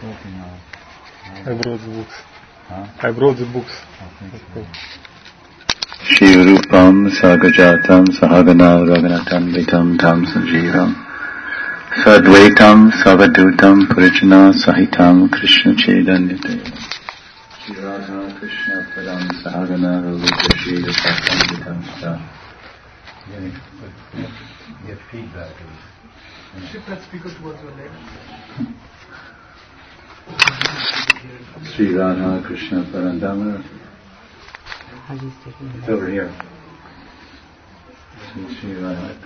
talking now. I brought the books. Huh? I brought the books. Shri Rupam Sagajatam Sahagana Raghunatam Vitam Tam Sanjeevam Sadvaitam Savadutam Purajana Sahitam Krishna Chaitanya Shri Radha Krishna Padam Sahagana Raghunatam Shri Satam Vitam Tam. Get feedback. Shift that speaker towards your leg. Shri Radha Krishna Padam. It's over here. Shri Radha.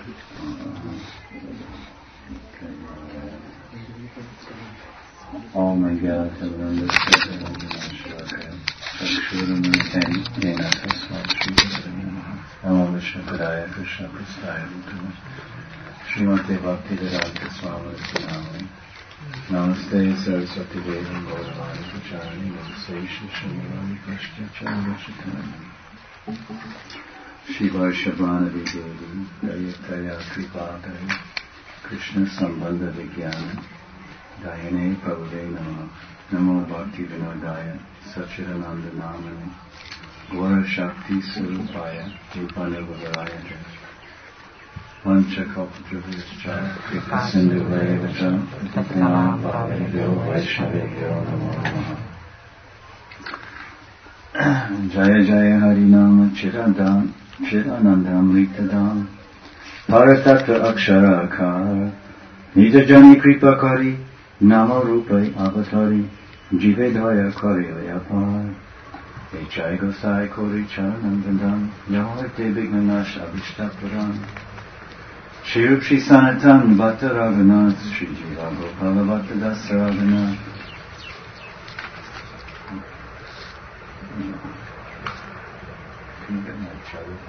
Om Maya Tavaranda Sattva Chakshuram Yena Tasmat Shri Namo Vishnu Padaya Krishna Prastaya Bhutana Srimate Bhakti Vedanta Swami Namo Namaste Saraswati Devam Gauravani Pracharani Namaste Shri Srimani Krishna Chandra Shiva Shabana Videvi Dayataya Kripadaya Krishna Sambandha Vijnana Dayane Prabhude Nama Namo Bhakti Vinodaya Sachidananda Namani Gora Shakti Surupaya Rupana Vagaraya Vancha Kalpatruvascha Kripa Sindhu Varevacha Patana Bhavebhyo Vaishnavebhyo Namo Namaha Jaya Jaya Harinama Chiradam Chidanandam Riktadam Paratatra Akshara Akara Nijajani Kripa Kari Nama Rupai Avatari Jivedaya Kari Ayapar Echai Gosai Kori Charanam Vandam Yaharte Bignanash Abhishtaparam Shri Rup Shri Sanatan Bhatta Raghunath Shri Jiva Gopala Bhatta Dasa Raghunath Can you get my chariot?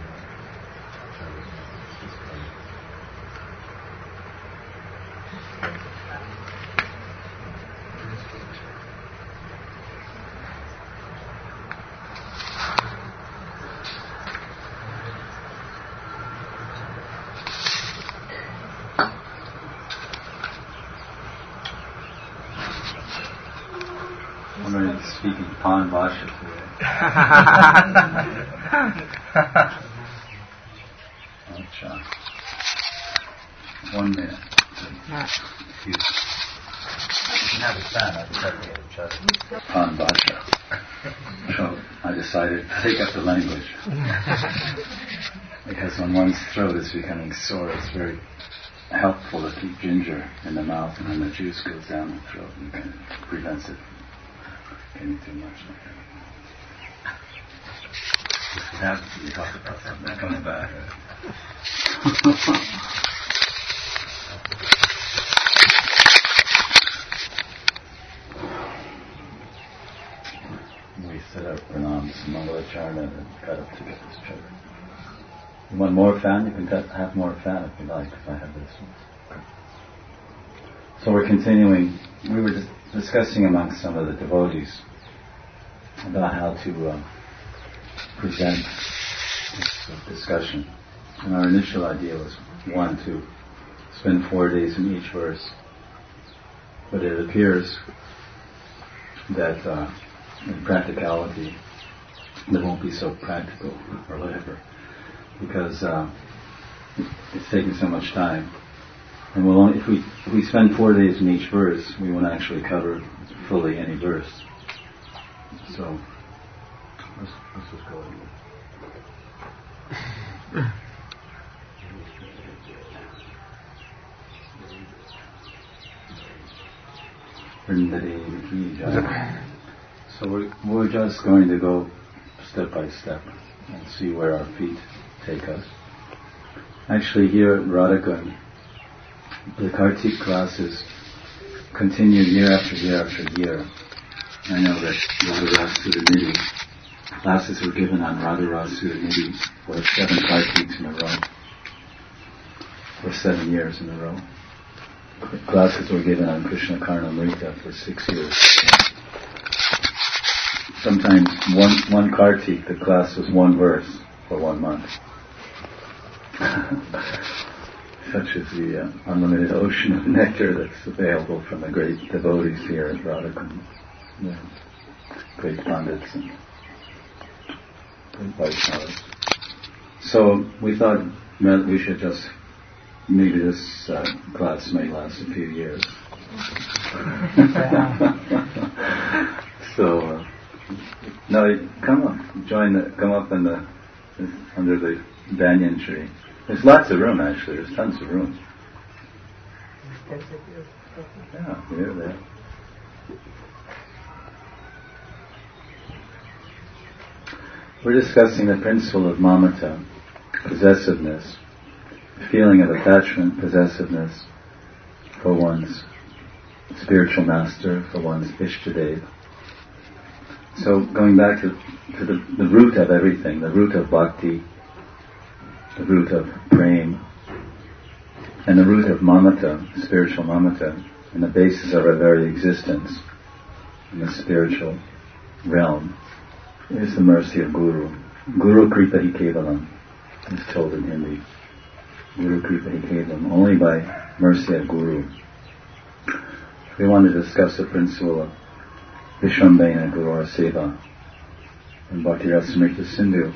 I'm going to be speaking Pan Bhasha today. Acha. 1 minute. Excuse me. You can have a stand. I just have to get a chest. Pan Bhasha. So I decided to take up the language. Because when one's throat is becoming sore, it's very helpful to keep ginger in the mouth, and then the juice goes down the throat and kind of prevents it getting too much. It happens when you talk about something that comes back. We set up Pranam Mangalacharna and cut up to get this children. You want more fan? You can have more fan if you like, if I have this one. So we're continuing. We were discussing among some of the devotees about how to present this discussion. And our initial idea was, one, to spend 4 days in each verse. But it appears that in practicality, it won't be so practical or whatever, because it's taking so much time. And we'll only, if we spend 4 days in each verse, we won't actually cover fully any verse. So let's just go ahead. So we're just going to go step by step and see where our feet take us. Actually, here at Radhagan, the Kartik classes continue year after year after year. I know that Radha Sudanidhi classes were given on Radha Sudanidhi for 7 Kartiks in a row, for 7 years in a row. Classes were given on Krishna Karnamrita for 6 years. Sometimes one Kartik, the class was 1 verse for 1 month. such as the unlimited ocean of nectar that's available from the great devotees here at Radhakund, the great pandits and great Vaishnavas. So we thought we should just, maybe this class may last a few years. So, no, come up under the banyan tree. There's lots of room, actually. There's tons of room. Yeah, there. We're discussing the principle of mamata, possessiveness, feeling of attachment, possessiveness for one's spiritual master, for one's Ishtadev. So going back to the root of everything, the root of bhakti, the root of prema, and the root of mamata, spiritual mamata, and the basis of our very existence in the spiritual realm is the mercy of Guru. Guru Kripa Hi Kevalam is told in Hindi. Guru Kripa Hi Kevalam, only by mercy of Guru. We want to discuss the principle of Vishrambena Guru Seva in Bhakti Rasamrita Sindhu.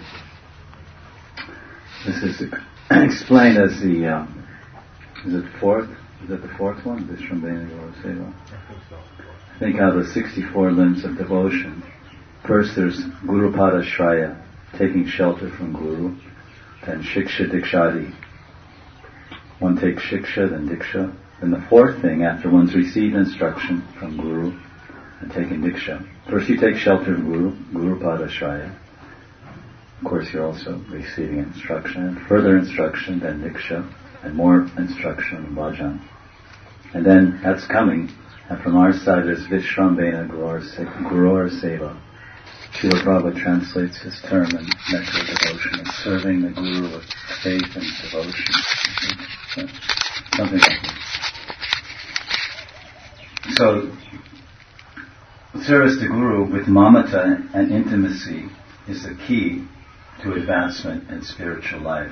This is explained as the, is it the fourth one? Vishrambena Guru Seva. I think out of the 64 limbs of devotion, first there's Guru Pada Shraya, taking shelter from Guru, then Shiksha Dikshadi. One takes Shiksha, then Diksha. Then the fourth thing, after one's received instruction from Guru and taken Diksha, first you take shelter of Guru Pada Shraya. Of course you're also receiving instruction, and further instruction, then Diksha, and more instruction, Bhajan. And then that's coming, and from our side there's Vishrambena Gurur Seva. Srila Prabhupada translates his term in Nectar of Devotion as serving the Guru with faith and devotion. Something like that. So, service to Guru with mamata and intimacy is the key to advancement in spiritual life.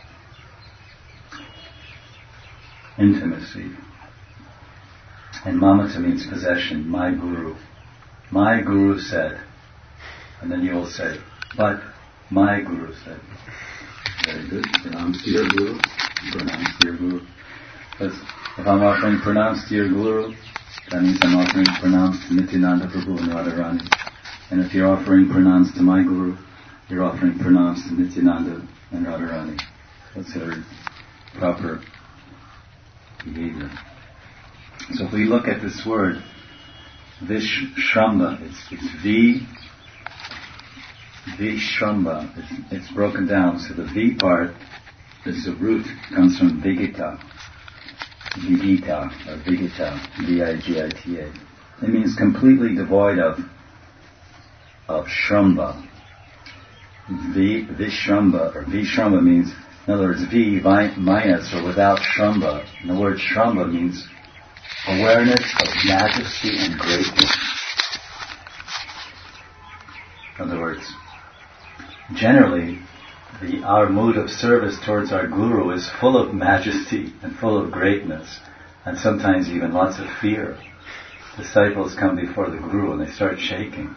Intimacy. And mamata means possession. My Guru. My Guru said. And then you will say, but my Guru said. Very good. Pranams to your Guru. Pranams to your Guru. Because if I'm offering pranams to your Guru, that means I'm offering pranams to Nityananda Prabhu and Radharani. And if you're offering pranams to my Guru, you're offering pranams to Nityananda and Radharani. That's a very proper behavior. So if we look at this word, Vishramba, it's Vishramba, it's broken down. So the V part is the root, comes from Vigita. Vigita, or Vigita, V-I-G-I-T-A. It means completely devoid of Shramba. Vishramba, or Vishramba means, in other words, V minus or without Shramba. And the word Shramba means awareness of majesty and greatness. In other words, generally, our mood of service towards our Guru is full of majesty and full of greatness, and sometimes even lots of fear. Disciples come before the Guru and they start shaking,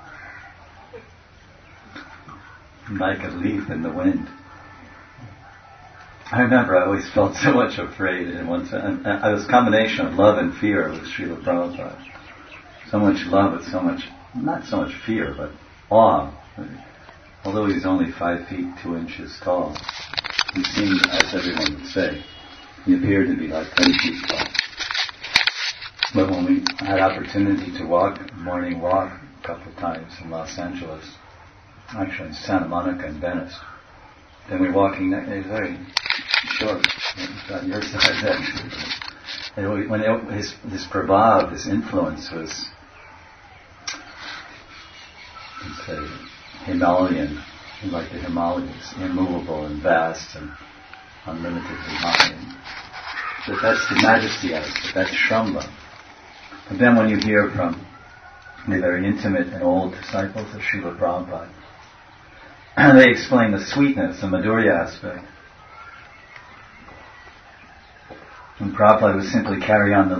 like a leaf in the wind. I remember I always felt so much afraid in one sense. And it was a combination of love and fear with Srila Prabhupada. So much love with so much, not so much fear, but awe. Although he's only 5 feet 2 inches tall, he seemed, as everyone would say, he appeared to be like 10 feet tall. But when we had opportunity to walk, morning walk, a couple of times in Los Angeles, actually in Santa Monica and Venice, then we're walking, he's very short, on your side actually. And when his prabhav, his influence was, let's say, Himalayan, like the Himalayas, immovable and vast and unlimitedly high. But that's the majesty of it, that's Shramba. But then when you hear from the very intimate and old disciples of Srila Prabhupada, they explain the sweetness, the Madhurya aspect. And Prabhupada was simply carrying on the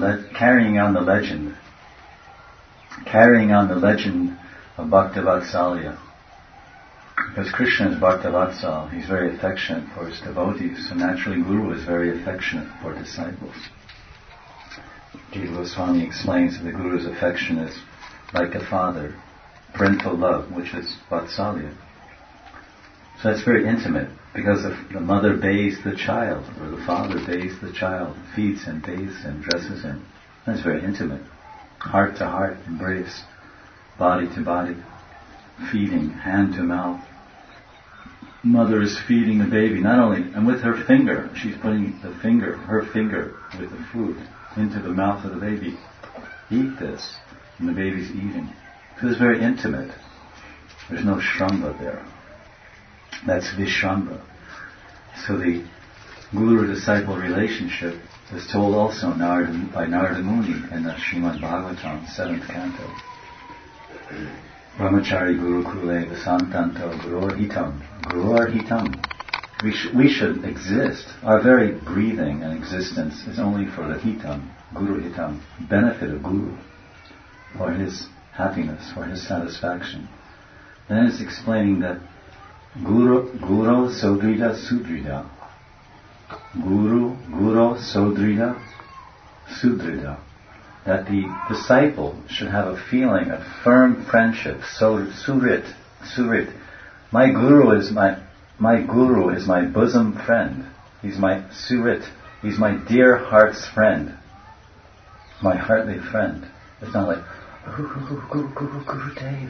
legend of Bhakta-Vatsalya. Because Krishna is Bhakta-Vatsal, he's very affectionate for his devotees, so naturally Guru is very affectionate for disciples. Jiva Goswami explains that the Guru's affection is like a father, parental love, which is Vatsalya. So it's very intimate, because the mother bathes the child, or the father bathes the child, feeds him, bathes him, dresses him. That's very intimate. Heart to heart, embrace, body to body, feeding, hand to mouth. Mother is feeding the baby, not only, and with her finger, she's putting her finger with the food into the mouth of the baby. Eat this, and the baby's eating. So it's very intimate. There's no shramba there. That's Vishramba. So the Guru-disciple relationship is told also by Narada Muni in the Srimad Bhagavatam, 7th canto. Brahmachari Guru Kule Vasantanto Gurur Hitam. Gurur Hitam. We should exist. Our very breathing and existence is only for the Hitam, Guru Hitam, benefit of Guru, for his happiness, for his satisfaction. Then it's explaining that Guru Sodrida Sudrida. Guru Sodrida Sudrida. That the disciple should have a feeling of firm friendship. Surit. My Guru is my bosom friend. He's my Surit. He's my dear heart's friend. My heartly friend. It's not like Guru Dev.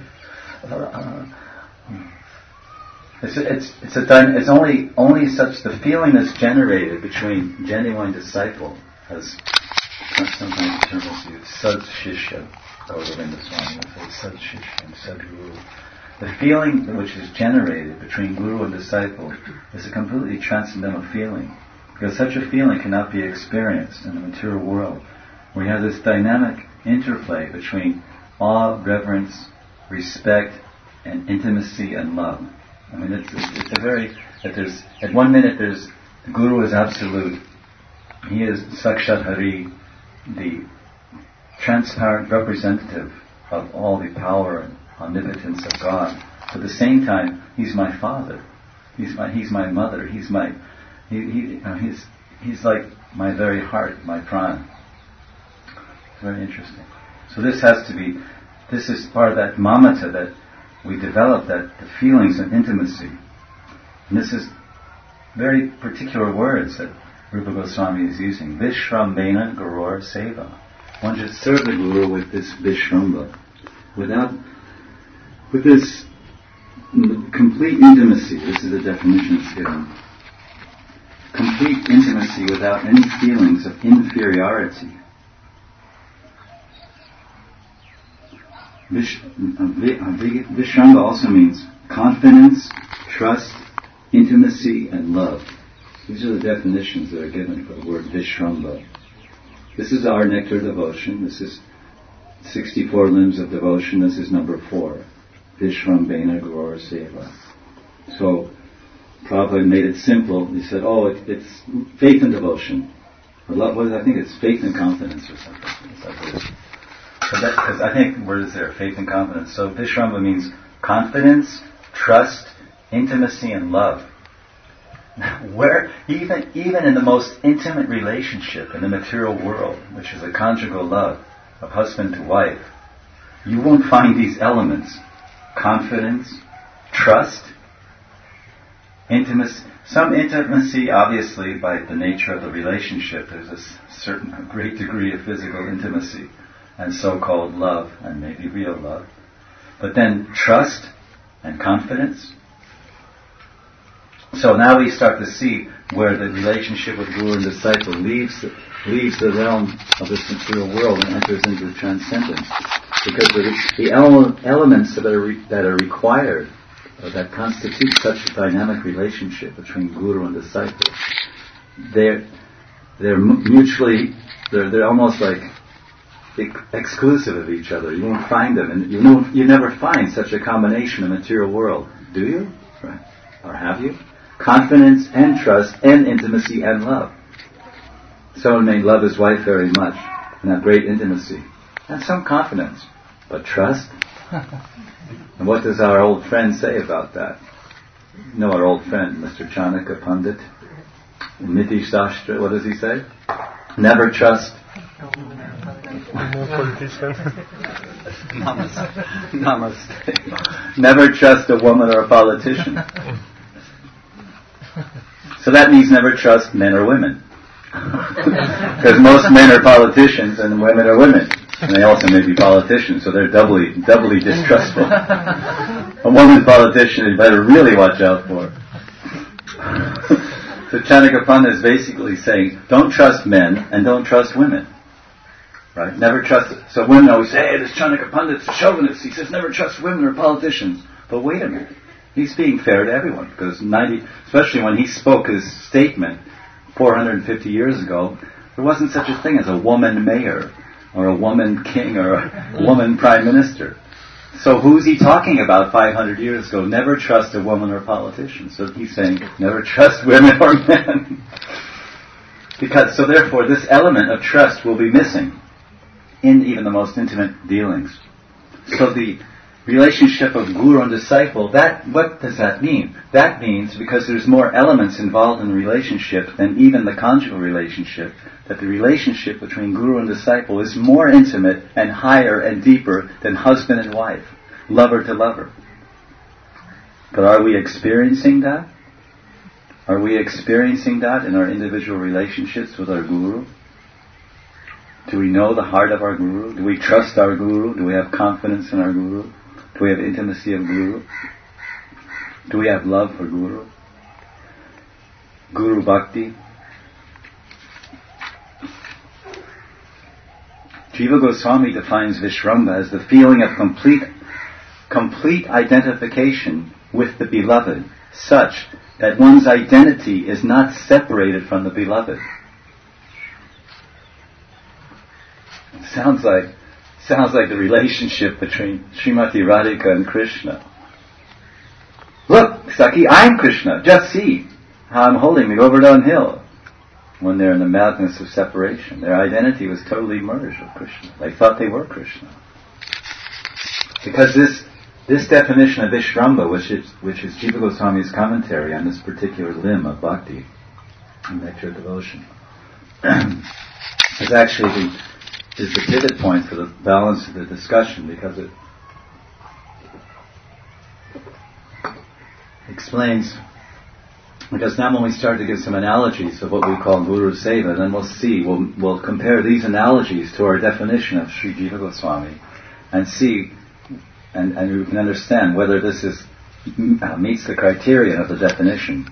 It's only such the feeling that's generated between genuine disciple as sometimes the term is used, Sad Shishya, Gauravinda Swami would say Sad Shishya and Sad Guru. The feeling which is generated between Guru and disciple is a completely transcendental feeling, because such a feeling cannot be experienced in the material world. We have this dynamic interplay between awe, reverence, respect, and intimacy and love. I mean, at one minute there's, the Guru is absolute. He is Sakshat Hari, the transparent representative of all the power and omnipotence of God. At the same time, he's my father. He's my mother. He's like my very heart, my prana. It's very interesting. So this is part of that mamata that we develop, that the feelings of intimacy. And this is very particular words that Rupa Goswami is using. Vishrambena Gurur Seva. One should serve the Guru with this Vishramba. With this complete intimacy, this is the definition it's given. Complete intimacy without any feelings of inferiority. Vishramba also means confidence, trust, intimacy, and love. These are the definitions that are given for the word Vishramba. This is our nectar devotion. This is 64 limbs of devotion. This is number 4. Vishrambena Gurur Seva. So, Prabhupada made it simple. He said, it's faith and devotion. I think it's faith and confidence or something. Because I think the word is there, faith and confidence. So Vishramba means confidence, trust, intimacy, and love. Where even in the most intimate relationship in the material world, which is a conjugal love of husband to wife, you won't find these elements: confidence, trust, intimacy. Some intimacy, obviously, by the nature of the relationship, there's a great degree of physical intimacy and so-called love, and maybe real love. But then trust and confidence. So now we start to see where the relationship with Guru and disciple leaves the realm of this material world and enters into transcendence. Because the elements that are required, or that constitute such a dynamic relationship between Guru and disciple, they're almost like exclusive of each other. You won't find them, and you never find such a combination in the material world, do you? Right. Or have you? Confidence and trust and intimacy and love. Someone may love his wife very much and have great intimacy and some confidence, but trust? And what does our old friend say about that? You know our old friend, Mr. Chanaka Pandit, in Niti Shastra, what does he say? Never trust. Namaste. Never trust a woman or a politician. So that means never trust men or women. Because most men are politicians and women are women. And they also may be politicians, so they're doubly distrustful. A woman's politician you better really watch out for. So Chanaka Pandit is basically saying, don't trust men and don't trust women. Right? Never trust it. So women always say, hey, this Chanaka Pandit's a chauvinist. He says never trust women or politicians. But wait a minute. He's being fair to everyone. Because especially when he spoke his statement 450 years ago, there wasn't such a thing as a woman mayor or a woman king or a woman prime minister. So who's he talking about 500 years ago? Never trust a woman or politician. So he's saying, never trust women or men. So therefore, this element of trust will be missing in even the most intimate dealings. So the relationship of guru and disciple, what does that mean? That means, because there's more elements involved in the relationship than even the conjugal relationship, that the relationship between guru and disciple is more intimate and higher and deeper than husband and wife, lover to lover. But are we experiencing that? Are we experiencing that in our individual relationships with our guru? Do we know the heart of our guru? Do we trust our guru? Do we have confidence in our guru? Do we have intimacy of guru? Do we have love for guru? Guru bhakti? Jiva Goswami defines Vishramba as the feeling of complete identification with the beloved, such that one's identity is not separated from the beloved. It sounds like the relationship between Srimati Radhika and Krishna. Look, Saki, I'm Krishna. Just see how I'm holding the Govardhan Hill. When they're in the madness of separation, their identity was totally merged with Krishna. They thought they were Krishna. Because this definition of Vishramba, which is Jiva Goswami's commentary on this particular limb of bhakti, and nectar devotion, is actually the pivot point for the balance of the discussion, because it explains. Because now when we start to give some analogies of what we call Guru Seva, then we'll compare these analogies to our definition of Sri Jiva Goswami and see, and we can understand whether this meets the criterion of the definition.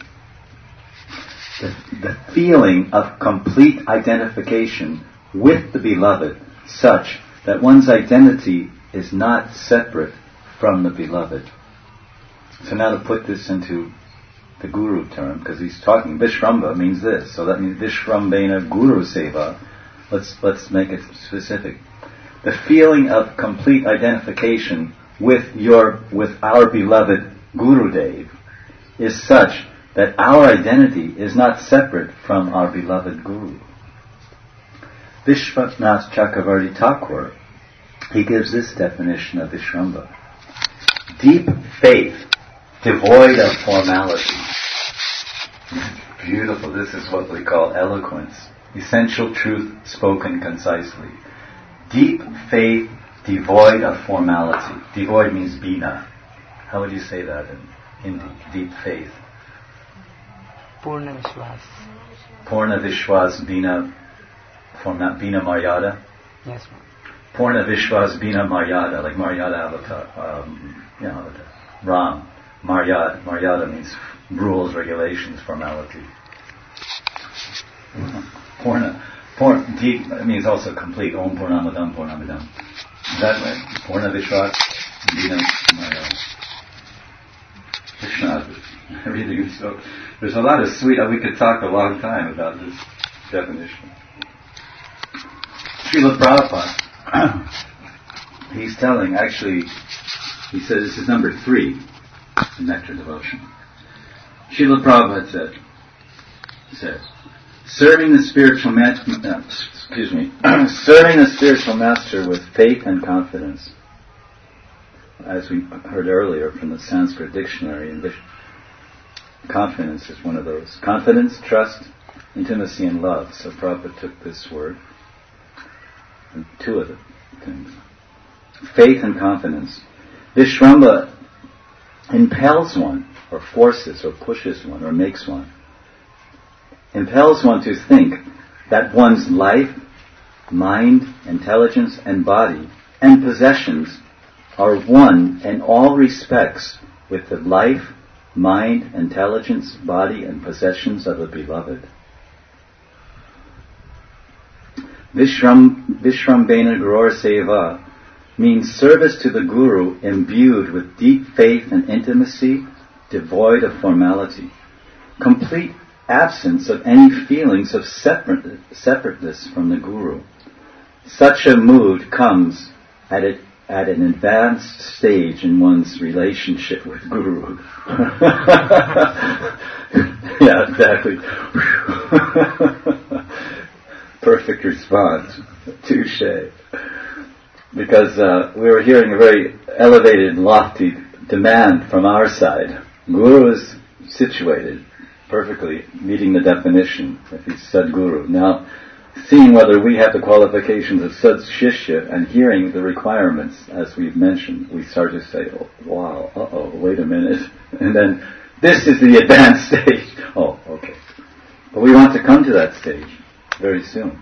The feeling of complete identification with the beloved, such that one's identity is not separate from the beloved. So now to put this into the guru term, because he's talking, Vishramba means this, so that means Vishrambena Guru Seva. Let's make it specific. The feeling of complete identification with our beloved Gurudev is such that our identity is not separate from our beloved Guru. Vishwanath Chakravarti Thakur, he gives this definition of Vishramba: deep faith devoid of formality. Beautiful. This is what we call eloquence. Essential truth spoken concisely. Deep faith devoid of formality. Devoid means bina. How would you say that in Hindi? Deep faith. Purna Vishwas. Purna Vishwas bina Maryada. Yes, ma'am. Purna Vishwas bina Maryada, like Maryada avatar, Ram. Maryada means rules, regulations, formality. Deep means also complete. Om Purnamadam Purnamidam. Is that right? Purna Vishwas bina Maryada. Krishna, really good stuff. There's a lot of sweet. We could talk a long time about this definition. Srila Prabhupada, he's telling, actually, he says this is number 3 in Nectar Devotion. Srila Prabhupada says, Serving the spiritual serving the spiritual master with faith and confidence. As we heard earlier from the Sanskrit dictionary, confidence is one of those. Confidence, trust, intimacy, and love. So Prabhupada took this word, and two of the things. Faith and confidence. Vishrambha impels one, or forces, or pushes one, or makes one. Impels one to think that one's life, mind, intelligence, and body, and possessions are one in all respects with the life, mind, intelligence, body, and possessions of the beloved. Vishrambena Gurur Seva means service to the Guru imbued with deep faith and intimacy, devoid of formality. Complete absence of any feelings of separateness from the Guru. Such a mood comes at an advanced stage in one's relationship with Guru. Yeah, exactly. Perfect response. Touché. Because we were hearing a very elevated, lofty demand from our side. Guru is situated, perfectly meeting the definition if he's Sadguru. Now, seeing whether we have the qualifications of Sadshishya and hearing the requirements, as we've mentioned, we start to say, oh, wow, wait a minute. And then, this is the advanced stage. Oh, okay. But we want to come to that stage very soon.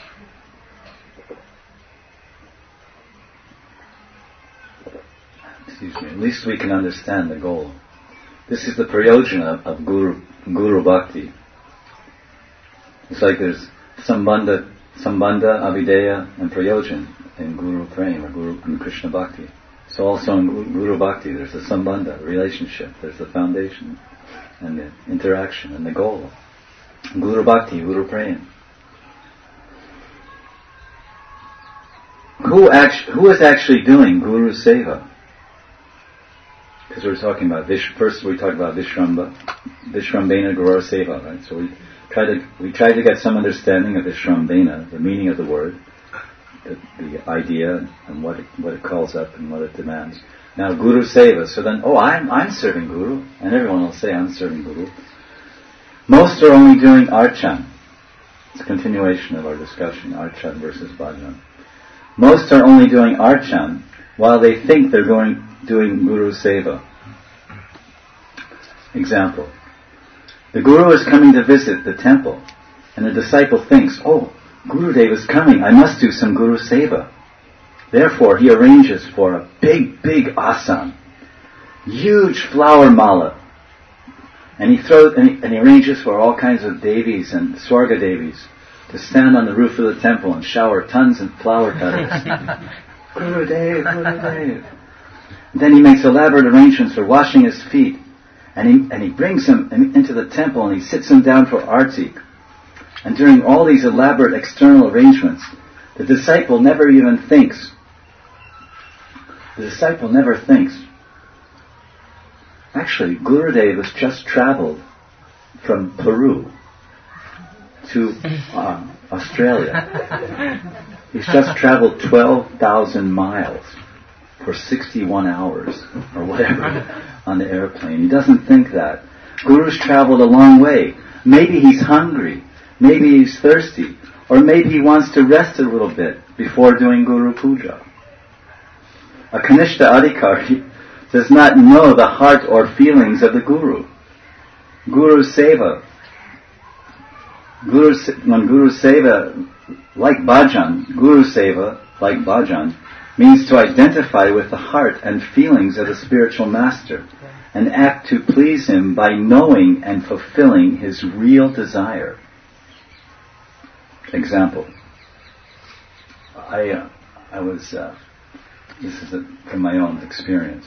Excuse me. At least we can understand the goal. This is the prayojana of Guru Bhakti. It's like there's Sambandha, Avideya, and Prayojan in Guru Prema, or in Krishna Bhakti. So also in Guru Bhakti there's the Sambandha, relationship, there's the foundation, and the interaction, and the goal. Guru Bhakti, Guru Prema. Who is actually doing Guru Seva? Because we're talking about first we talked about Vishrambena Gurur Seva, right? So we try to get some understanding of Vishrambena, the meaning of the word, the idea, and what it calls up and what it demands. Now Guru Seva. So then, I'm serving Guru, and everyone will say I'm serving Guru. Most are only doing Archan. It's a continuation of our discussion, Archan versus Bhajan. Most are only doing Archan while they think they're doing Guru Seva. Example. The Guru is coming to visit the temple, and the disciple thinks, Gurudev is coming, I must do some Guru Seva. Therefore, he arranges for a big asana, huge flower mala, and he arranges for all kinds of devis and Swarga devis to stand on the roof of the temple and shower tons of flower petals. Gurudev. Then he makes elaborate arrangements for washing his feet, and he brings him into the temple and he sits him down for arti. And during all these elaborate external arrangements, the disciple never even thinks. Actually, Gurudev has just traveled from Peru to Australia. He's just traveled 12,000 miles for 61 hours or whatever on the airplane. He doesn't think that. Guru's traveled a long way. Maybe he's hungry. Maybe he's thirsty. Or maybe he wants to rest a little bit before doing Guru Puja. A Kanishta Adhikari does not know the heart or feelings of the Guru. Guru Seva, like bhajan, means to identify with the heart and feelings of the spiritual master and act to please him by knowing and fulfilling his real desire. Example. This is from my own experience.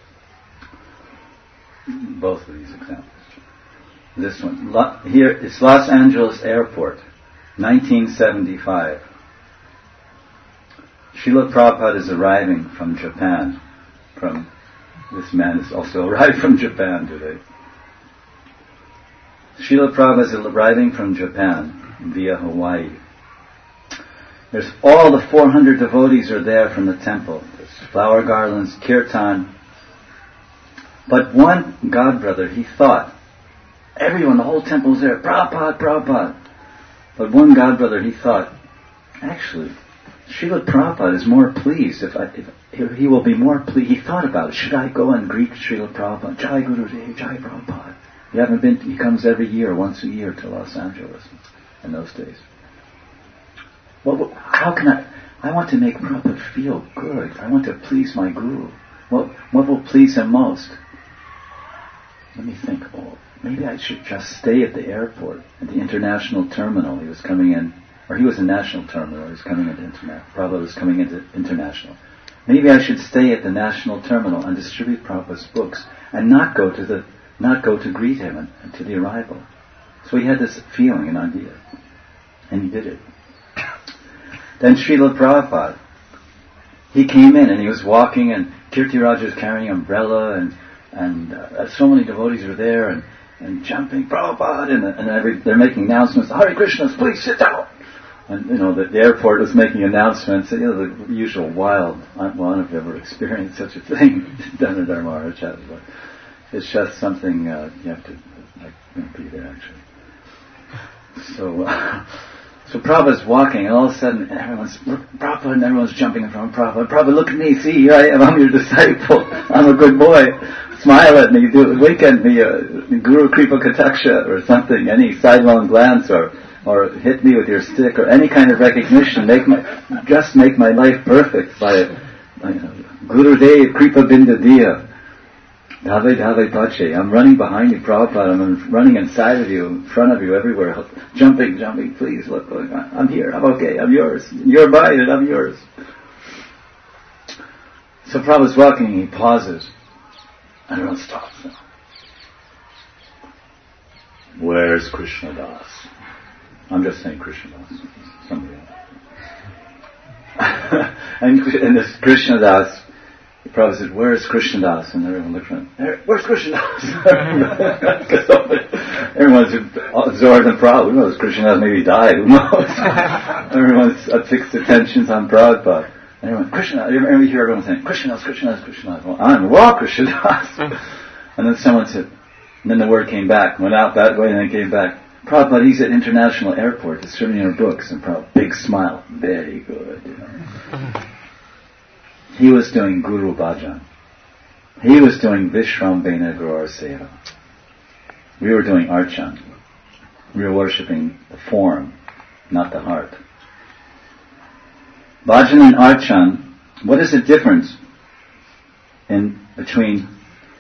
Both of these examples. This one. Here, it's Los Angeles Airport, 1975. Srila Prabhupada is arriving from Japan. This man is also arrived from Japan today. Srila Prabhupada is arriving from Japan. via Hawaii. There's all the 400 devotees are there from the temple. There's flower garlands, kirtan. But one godbrother, he thought, everyone, the whole temple's there, Prabhupada, Prabhupada. But one godbrother, he thought, actually, Srila Prabhupada is more pleased if he will be more pleased. He thought about it. Should I go and greet Srila Prabhupada? Jai Gurudev, Jai Prabhupada. You haven't been, he comes every year, once a year to Los Angeles in those days. Well, how can I want to make Prabhupada feel good. I want to please my Guru. What will please him most? Let me think. Oh, maybe I should just stay at the airport, at the international terminal. He was coming in, or he was in national terminal. He was coming into international. Prabhupada was coming into international. Maybe I should stay at the national terminal and distribute Prabhupada's books, and not go to greet him and to the arrival. So he had this feeling, an idea, and he did it. Then Srila Prabhupada, he came in and he was walking, and Kirtiraj was carrying an umbrella, and so many devotees were there and jumping, Prabhupada, and they're making announcements, Hare Krishnas, please sit down. And the airport was making announcements, the usual wild. Well, I've never experienced such a thing, done at our Maharaj, but it's just something you have to be there actually. So Prabhupada's walking, and all of a sudden everyone's Prabhupada, and everyone's jumping in front of Prabhupada. Prabhupada, look at me, see, here I am, I'm your disciple, I'm a good boy. Smile at me, wink at me, Guru Kripa Kataksha or something, any sidelong glance or hit me with your stick or any kind of recognition. Make my life perfect by Guru Dev Kripa Bindadiya. Dhave Dhave Pache. I'm running behind you, Prabhupada. I'm running inside of you, in front of you, everywhere. Jumping, please, look, I'm here, I'm okay, I'm yours. You're mine and I'm yours. So Prabhupada's walking, he pauses. And everyone stops. Where's Krishna Das? I'm just saying Krishna Das. Somebody else. and this Krishna Das, Prabhupada said, where's Krishna Das? And everyone looked around, where's Krishna Das? Everyone's absorbed in Prabhupada. Who knows? Krishna Das maybe died. Who knows? Everyone's fixed attentions on Prabhupada. And everyone, Krishna, you hear everyone saying, Krishna Das, Krishna Das, Krishna Das. Well, I'm raw Krishna Das. And then someone said, and then the word came back, went out that way and then came back. Prabhupada, he's at International Airport distributing our books. And Prabhupada, big smile, very good. He was doing Guru Bhajan. He was doing Vishram Bena Gaur Seva. We were doing Archan. We were worshipping the form, not the heart. Bhajan and Archan, what is the difference between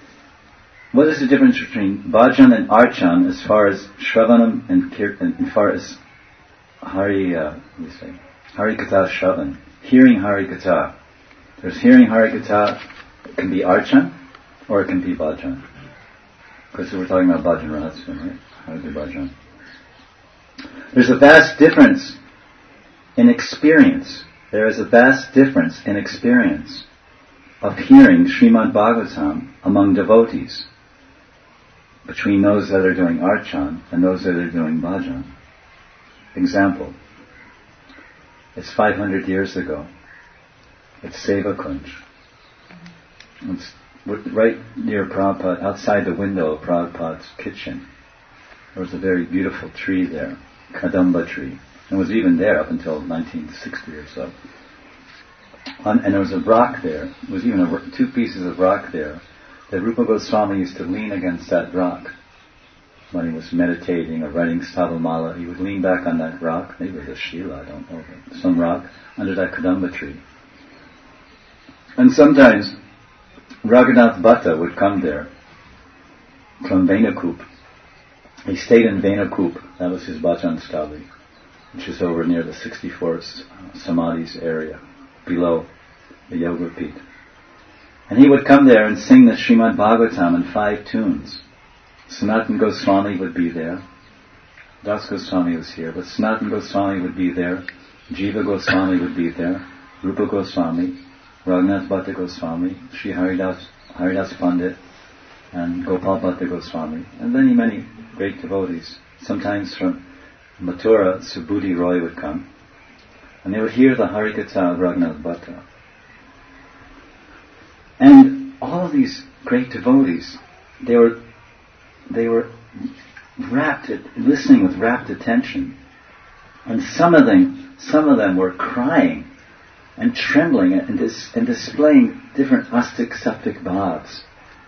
Bhajan and Archan as far as Shravanam and Kirtan, as far as Hari Katha Shravan, hearing Hari Katha. There's hearing Hari Katha, it can be Archan, or it can be Bhajan. Because we're talking about Bhajan Rahasya, right? Hari Bhajan. There's a vast difference in experience. There is a vast difference in experience of hearing Srimad Bhagavatam among devotees between those that are doing Archan and those that are doing Bhajan. Example, it's 500 years ago. It's Seva Kunj. It's right near Prabhupada, outside the window of Prabhupada's kitchen. There was a very beautiful tree there, Kadamba tree. It was even there up until 1960 or so. And there was a rock there. There was even two pieces of rock there that Rupa Goswami used to lean against that rock when he was meditating or writing Stavamala. He would lean back on that rock, maybe it was a Shila, I don't know, but some rock under that Kadamba tree. And sometimes Raghunath Bhatta would come there from Venakup. He stayed in Venakup, that was his Bhajan Stali, which is over near the 64th Samadhis area, below the Yoga Pit. And he would come there and sing the Srimad Bhagavatam in 5 tunes. Sanatana Goswami would be there. Das Goswami was here, but Sanatana Goswami would be there. Jiva Goswami would be there. Rupa Goswami, Raghunath Bhatta Goswami, Sri Haridas Pandit, and Gopal Bhatta Goswami, and many great devotees. Sometimes from Mathura, Subhuti Roy would come, and they would hear the Harikatha of Raghunath Bhatta. And all of these great devotees, they were listening with rapt attention, and some of them were crying and trembling and displaying different astik sattvic bhavs.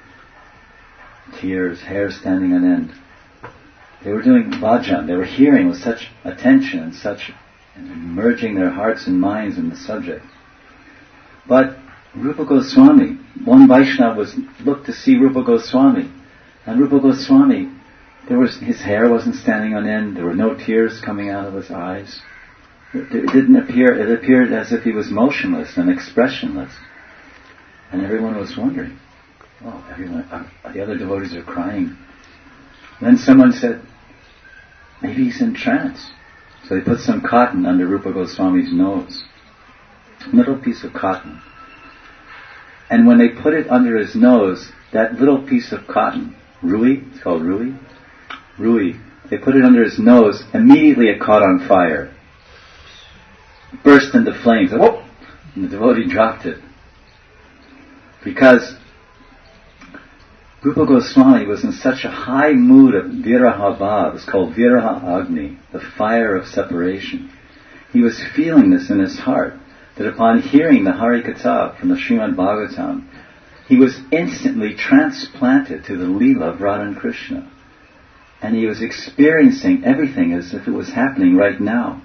Tears, hair standing on end. They were doing bhajan. They were hearing with such attention and merging their hearts and minds in the subject. But Rupa Goswami, one Vaishnava looked to see Rupa Goswami, and Rupa Goswami, his hair wasn't standing on end. There were no tears coming out of his eyes. It appeared as if he was motionless and expressionless. And everyone was wondering, the other devotees are crying. Then someone said, maybe he's in trance. So they put some cotton under Rupa Goswami's nose. A little piece of cotton. And when they put it under his nose, that little piece of cotton, Rui, it's called Rui, they put it under his nose, immediately it caught on fire. Burst into flames. Whoop! And the devotee dropped it. Because Rupa Goswami was in such a high mood of viraha bhav, it's called viraha agni, the fire of separation. He was feeling this in his heart, that upon hearing the Harikatha from the Srimad Bhagavatam, he was instantly transplanted to the Leela of Radha and Krishna. And he was experiencing everything as if it was happening right now.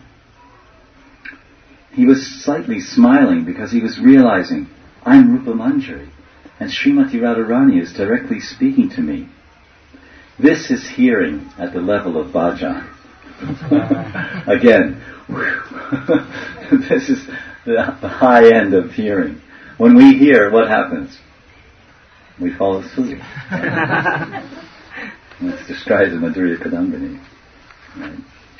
He was slightly smiling because he was realizing, I'm Rupa Manjari, and Srimati Radharani is directly speaking to me. This is hearing at the level of bhajan. Again, this is the high end of hearing. When we hear, what happens? We fall asleep. It's described in Madhurya Kadambini. Right?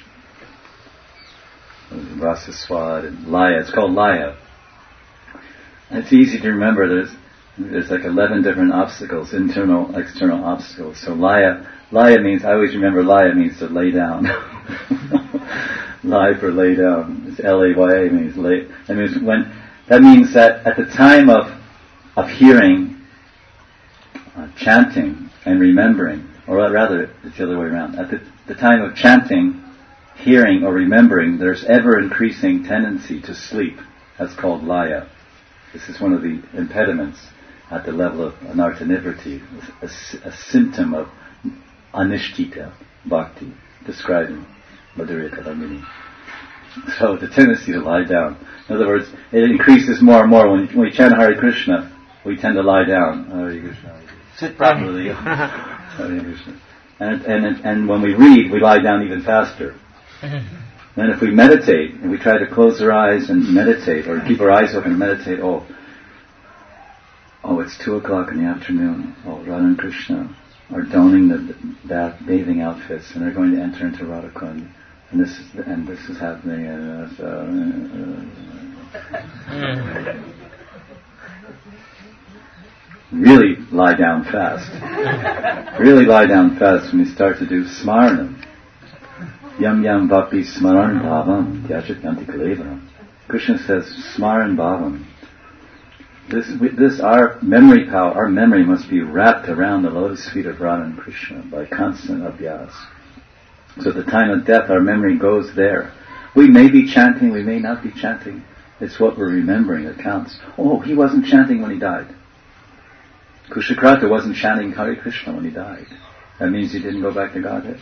Rasa Swad and Laya. It's called Laya. And it's easy to remember. There's like 11 different obstacles, internal, external obstacles. So Laya means, I always remember Laya means to lay down. Lie for lay down. It's Laya means lay. That means that at the time of hearing, chanting and remembering, or rather it's the other way around. At the time of chanting, hearing or remembering, there's ever increasing tendency to sleep. That's called Laya. This is one of the impediments at the level of anartha-nivriti, a symptom of anishtita bhakti, describing Madhurya Kadambini. So the tendency to lie down. In other words, it increases more and more. When we chant Hare Krishna, we tend to lie down. Hare Krishna. Sit properly. Hare Krishna. And when we read, we lie down even faster. Then if we meditate, and we try to close our eyes and meditate, or keep our eyes open and meditate, it's 2:00 in the afternoon. Radha and Krishna are donning the bathing outfits, and they're going to enter into Radhakund. And this is happening. Really lie down fast. Really lie down fast when we start to do smaranam. Yam yam vapi smaran bhavam tyajat yanti kalevaram. Krishna says smaran bhavam. This our memory power, our memory must be wrapped around the lotus feet of Radha and Krishna by constant abhyas. So at the time of death, our memory goes there. We may be chanting, we may not be chanting. It's what we're remembering that counts. He wasn't chanting when he died. Kushakrata wasn't chanting Hare Krishna when he died. That means he didn't go back to Godhead.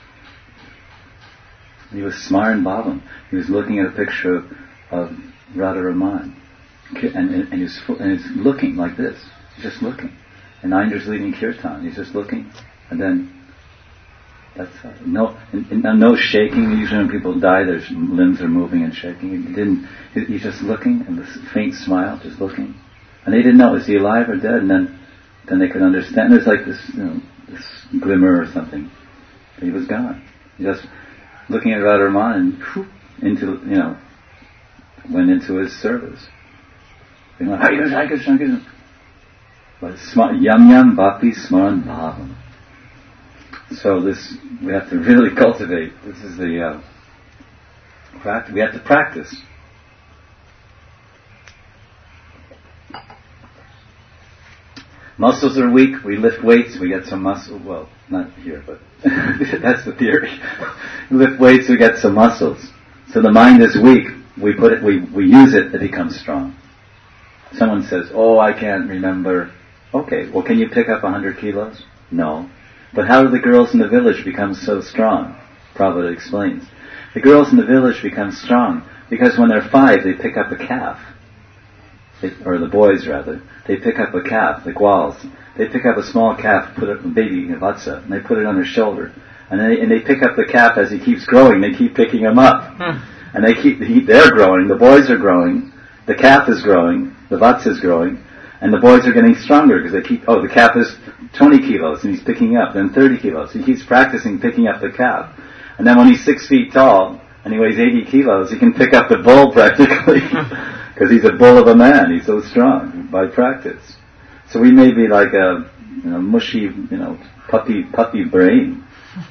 He was smaran bhavam. He was looking at a picture of Radha Raman. And he's looking like this. He's just looking. And Indra's leading kirtan. He's just looking. And then that's no shaking. Usually when people die, their limbs are moving and shaking. He's just looking, and this faint smile, just looking. And they didn't know, is he alive or dead? And then they could understand. There's like this, this glimmer or something. He was gone. Just looking at Radharaman and went into his service. Hare Krishna. But yam yam bhapi smaran bhavam. So we have to really cultivate. This is the We have to practice. Muscles are weak, we lift weights, we get some muscle. Well, not here, but that's the theory. We lift weights, we get some muscles. So the mind is weak, we use it, it becomes strong. Someone says, oh, I can't remember. Okay, well, can you pick up 100 kilos? No. But how do the girls in the village become so strong? Prabhupada explains. The girls in the village become strong because when they're 5, they pick up a calf. Or the boys rather, they pick up a calf, the gwals. They pick up a small calf, put it, baby vatsa, and they put it on their shoulder. And they pick up the calf as he keeps growing, they keep picking him up. And they're growing, the boys are growing, the calf is growing, the vatsa is growing, and the boys are getting stronger because the calf is 20 kilos and he's picking up, then 30 kilos. He keeps practicing picking up the calf. And then when he's 6 feet tall and he weighs 80 kilos, he can pick up the bull practically. Because he's a bull of a man, he's so strong by practice. So we may be like a mushy, puppy brain,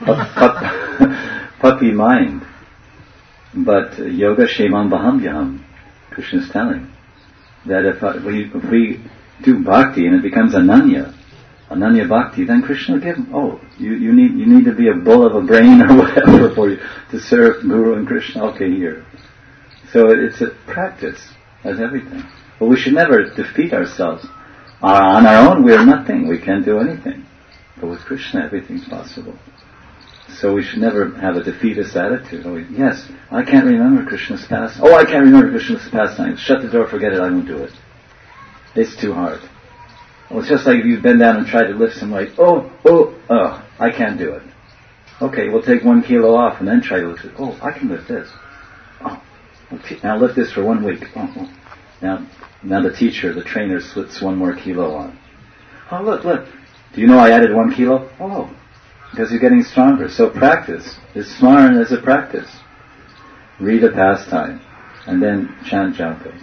puppy mind. But yoga shemam bahamyam, Krishna's telling that if we do bhakti and it becomes ananya bhakti, then Krishna will give him, you need to be a bull of a brain or whatever for you to serve Guru and Krishna. Okay, here. So it's a practice. That's everything. But we should never defeat ourselves. On our own, we are nothing. We can't do anything. But with Krishna, everything's possible. So we should never have a defeatist attitude. Yes, I can't remember Krishna's past. I can't remember Krishna's pastime. Shut the door, forget it, I won't do it. It's too hard. It's just like if you bend down and try to lift some weight. I can't do it. Okay, we'll take 1 kilo off and then try to lift it. I can lift this. Okay, now lift this for 1 week. Now the teacher, the trainer slips 1 more kilo on. Look. Do you know I added 1 kilo? Because you're getting stronger. So practice. It's smarn as a practice. Read a pastime. And then chant japa.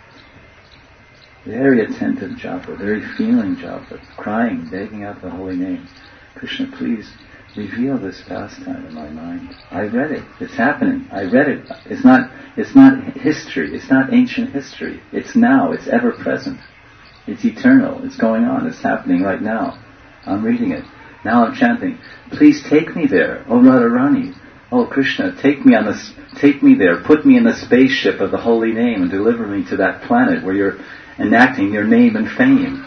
Very attentive japa. Very feeling japa. Crying, begging out the holy name. Krishna, please reveal this pastime in my mind. I read it. It's happening. I read it. It's not history. It's not ancient history. It's now. It's ever present. It's eternal. It's going on. It's happening right now. I'm reading it. Now I'm chanting. Please take me there. Oh Radharani. Oh Krishna, take me there. Put me in the spaceship of the holy name and deliver me to that planet where you're enacting your name and fame.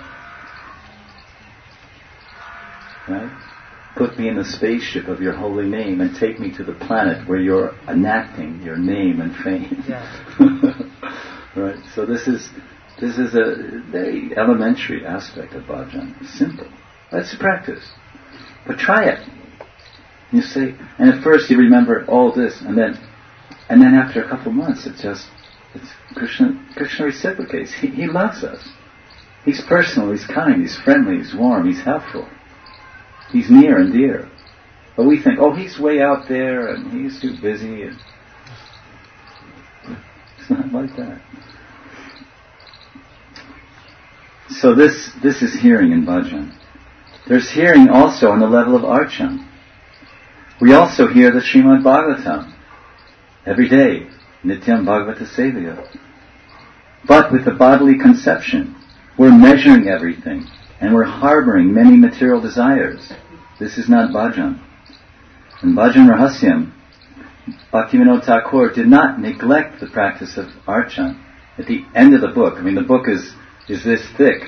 Right? Put me in the spaceship of your holy name and take me to the planet where you're enacting your name and fame. Yeah. Right? So this is a very elementary aspect of bhajan. Simple. Let's practice. But try it. You say, and at first you remember all this, and then after a couple of months, it's Krishna reciprocates. He loves us. He's personal, he's kind, he's friendly, he's warm, he's helpful. He's near and dear. But we think, he's way out there and he's too busy. And it's not like that. So this is hearing in bhajan. There's hearing also on the level of archan. We also hear the Srimad Bhagavatam every day, Nityam Bhagavata Sevaya. But with the bodily conception, we're measuring everything. And we're harboring many material desires. This is not bhajan. In Bhajan Rahasyam, Bhaktivinoda Thakur did not neglect the practice of archan. At the end of the book, the book is this thick.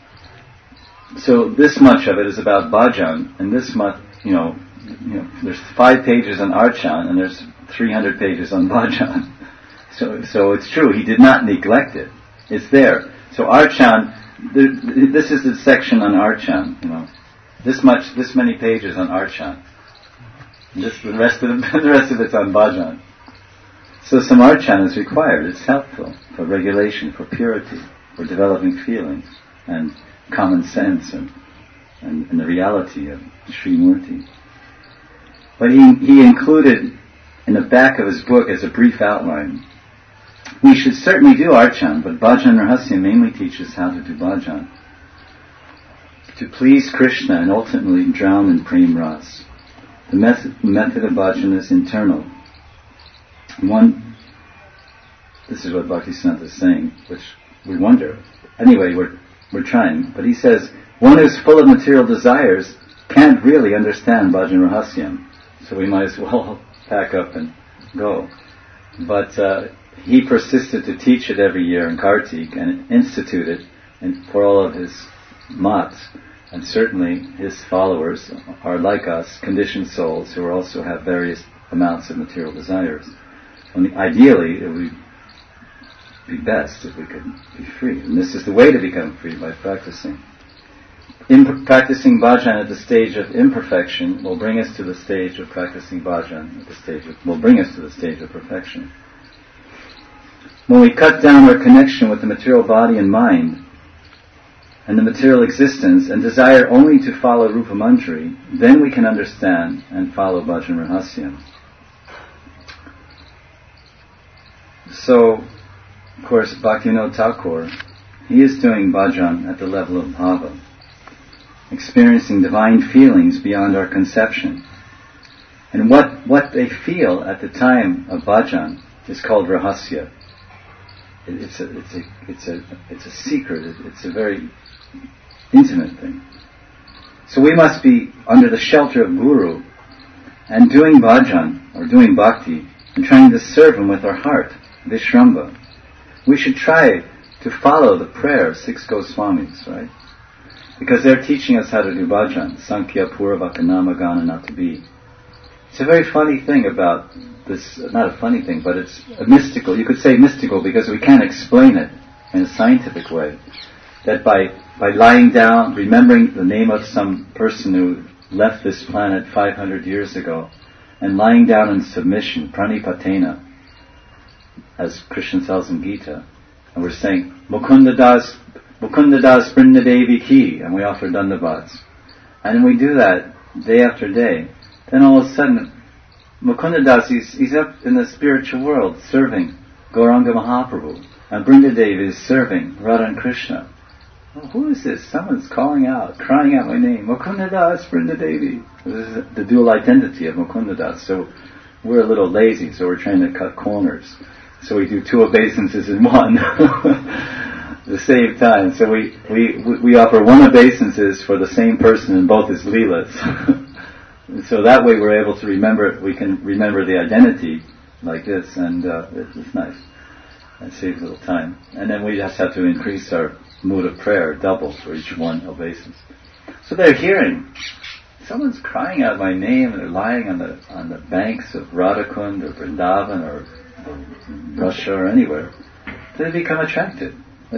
So this much of it is about bhajan, and this much, there's 5 pages on archan, and there's 300 pages on bhajan. So it's true, he did not neglect it. It's there. So archan, this is the section on archan, this many pages on archan. The rest of it's on bhajan. So some archan is required. It's helpful for regulation, for purity, for developing feelings and common sense and the reality of Sri Murti. But he included in the back of his book as a brief outline. We should certainly do archan, but Bhajan Rahasya mainly teaches how to do bhajan. To please Krishna and ultimately drown in prem ras. The method of bhajan is internal. One this is what Bhaktisiddhanta is saying, which we wonder. Anyway, we're trying. But he says, one who's full of material desires can't really understand Bhajan Rahasyam. So we might as well pack up and go. But he persisted to teach it every year in Kartik and institute it for all of his mats. And certainly his followers are like us, conditioned souls who also have various amounts of material desires. And ideally, it would be best if we could be free. And this is the way to become free, by practicing. Practicing bhajan at the stage of imperfection will bring us to the stage of practicing bhajan will bring us to the stage of perfection. When we cut down our connection with the material body and mind and the material existence and desire only to follow Rupa Manjari, then we can understand and follow Bhajan Rahasyam. So, of course, Bhaktivinoda Thakur, he is doing bhajan at the level of bhava, experiencing divine feelings beyond our conception. And what they feel at the time of bhajan is called rahasya. It's a secret. It's a very intimate thing. So we must be under the shelter of Guru and doing bhajan or doing bhakti and trying to serve him with our heart, Vishramba. We should try to follow the prayer of 6 Goswamis, right? Because they're teaching us how to do bhajan, Sankhya Purvaka Namagana Natabi. It's a very funny thing about this, not a funny thing, but it's a mystical, you could say mystical because we can't explain it in a scientific way. That by lying down, remembering the name of some person who left this planet 500 years ago, and lying down in submission, pranipatena, as Krishna tells in Gita, and we're saying, Mukunda Das Vrindadevi Ki, and we offer dandavats. And then we do that day after day. Then all of a sudden, Mukunda Das, he's up in the spiritual world serving Gauranga Mahaprabhu, and Vrindadevi is serving Radha and Krishna. Oh, who is this? Someone's calling out, crying out my name. Mukunda Das Vrindadevi. This is the dual identity of Mukunda Das. So we're a little lazy, so we're trying to cut corners. So we do 2 obeisances in one at the same time. So we offer 1 obeisances for the same person in both his leelas. So that way we're able to we can remember the identity like this, and it's nice. It saves a little time. And then we just have to increase our mood of prayer double for each 1 obeisance. So they're hearing, someone's crying out my name, and they're lying on the banks of Radhakund or Vrindavan or Russia or anywhere. They become attracted.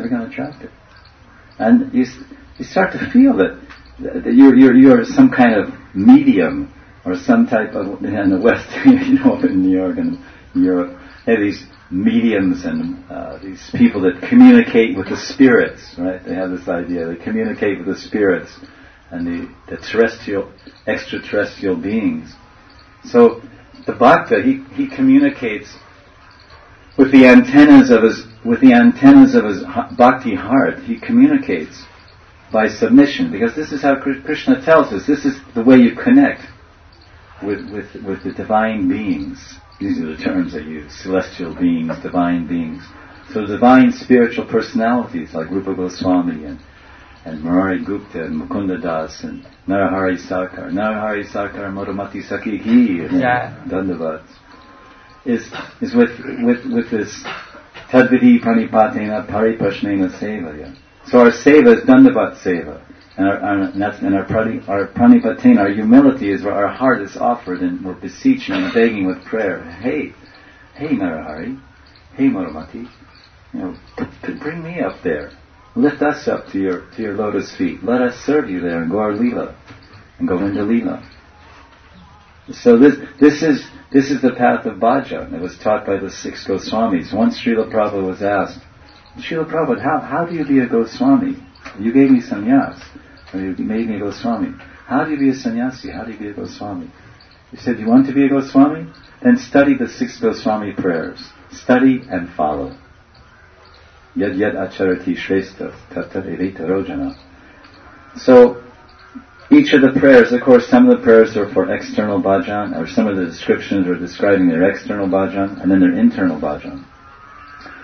And you start to feel that you're some kind of medium or some type of, in the West, in New York and Europe, they have these mediums and these people that communicate with the spirits, right? They have this idea, they communicate with the spirits and the extraterrestrial beings. So the Bhakta, he communicates with the antennas of his bhakti heart. He communicates by submission, because this is how Krishna tells us. This is the way you connect with the divine beings. These are the terms I use: celestial beings, divine beings. So divine spiritual personalities like Rupa Goswami and Murari Gupta and Mukunda Das and Narahari Sakar Madhumati Sakhi and Dandavats is with this Tadvidi Pranipatena Paripashnena Sevaya. So our seva is Dandavat seva. And our pranipatena, our humility is where our heart is offered, and we're beseeching and begging with prayer. Hey Narahari, hey Madhumati, bring me up there. Lift us up to your lotus feet. Let us serve you there in Gaur Leela and Govinda Leela. So this is the path of bhajan. It was taught by the 6 Goswamis. Once Srila Prabhupada was asked, Srila Prabhupada, how do you be a Goswami? You gave me sannyas, or you made me a Goswami. How do you be a sannyasi? How do you be a Goswami? He said, you want to be a Goswami? Then study the 6 Goswami prayers. Study and follow. Yad yad acharati shrestha tatat eveta rojana. So, each of the prayers, of course, some of the prayers are for external bhajan, or some of the descriptions are describing their external bhajan, and then their internal bhajan.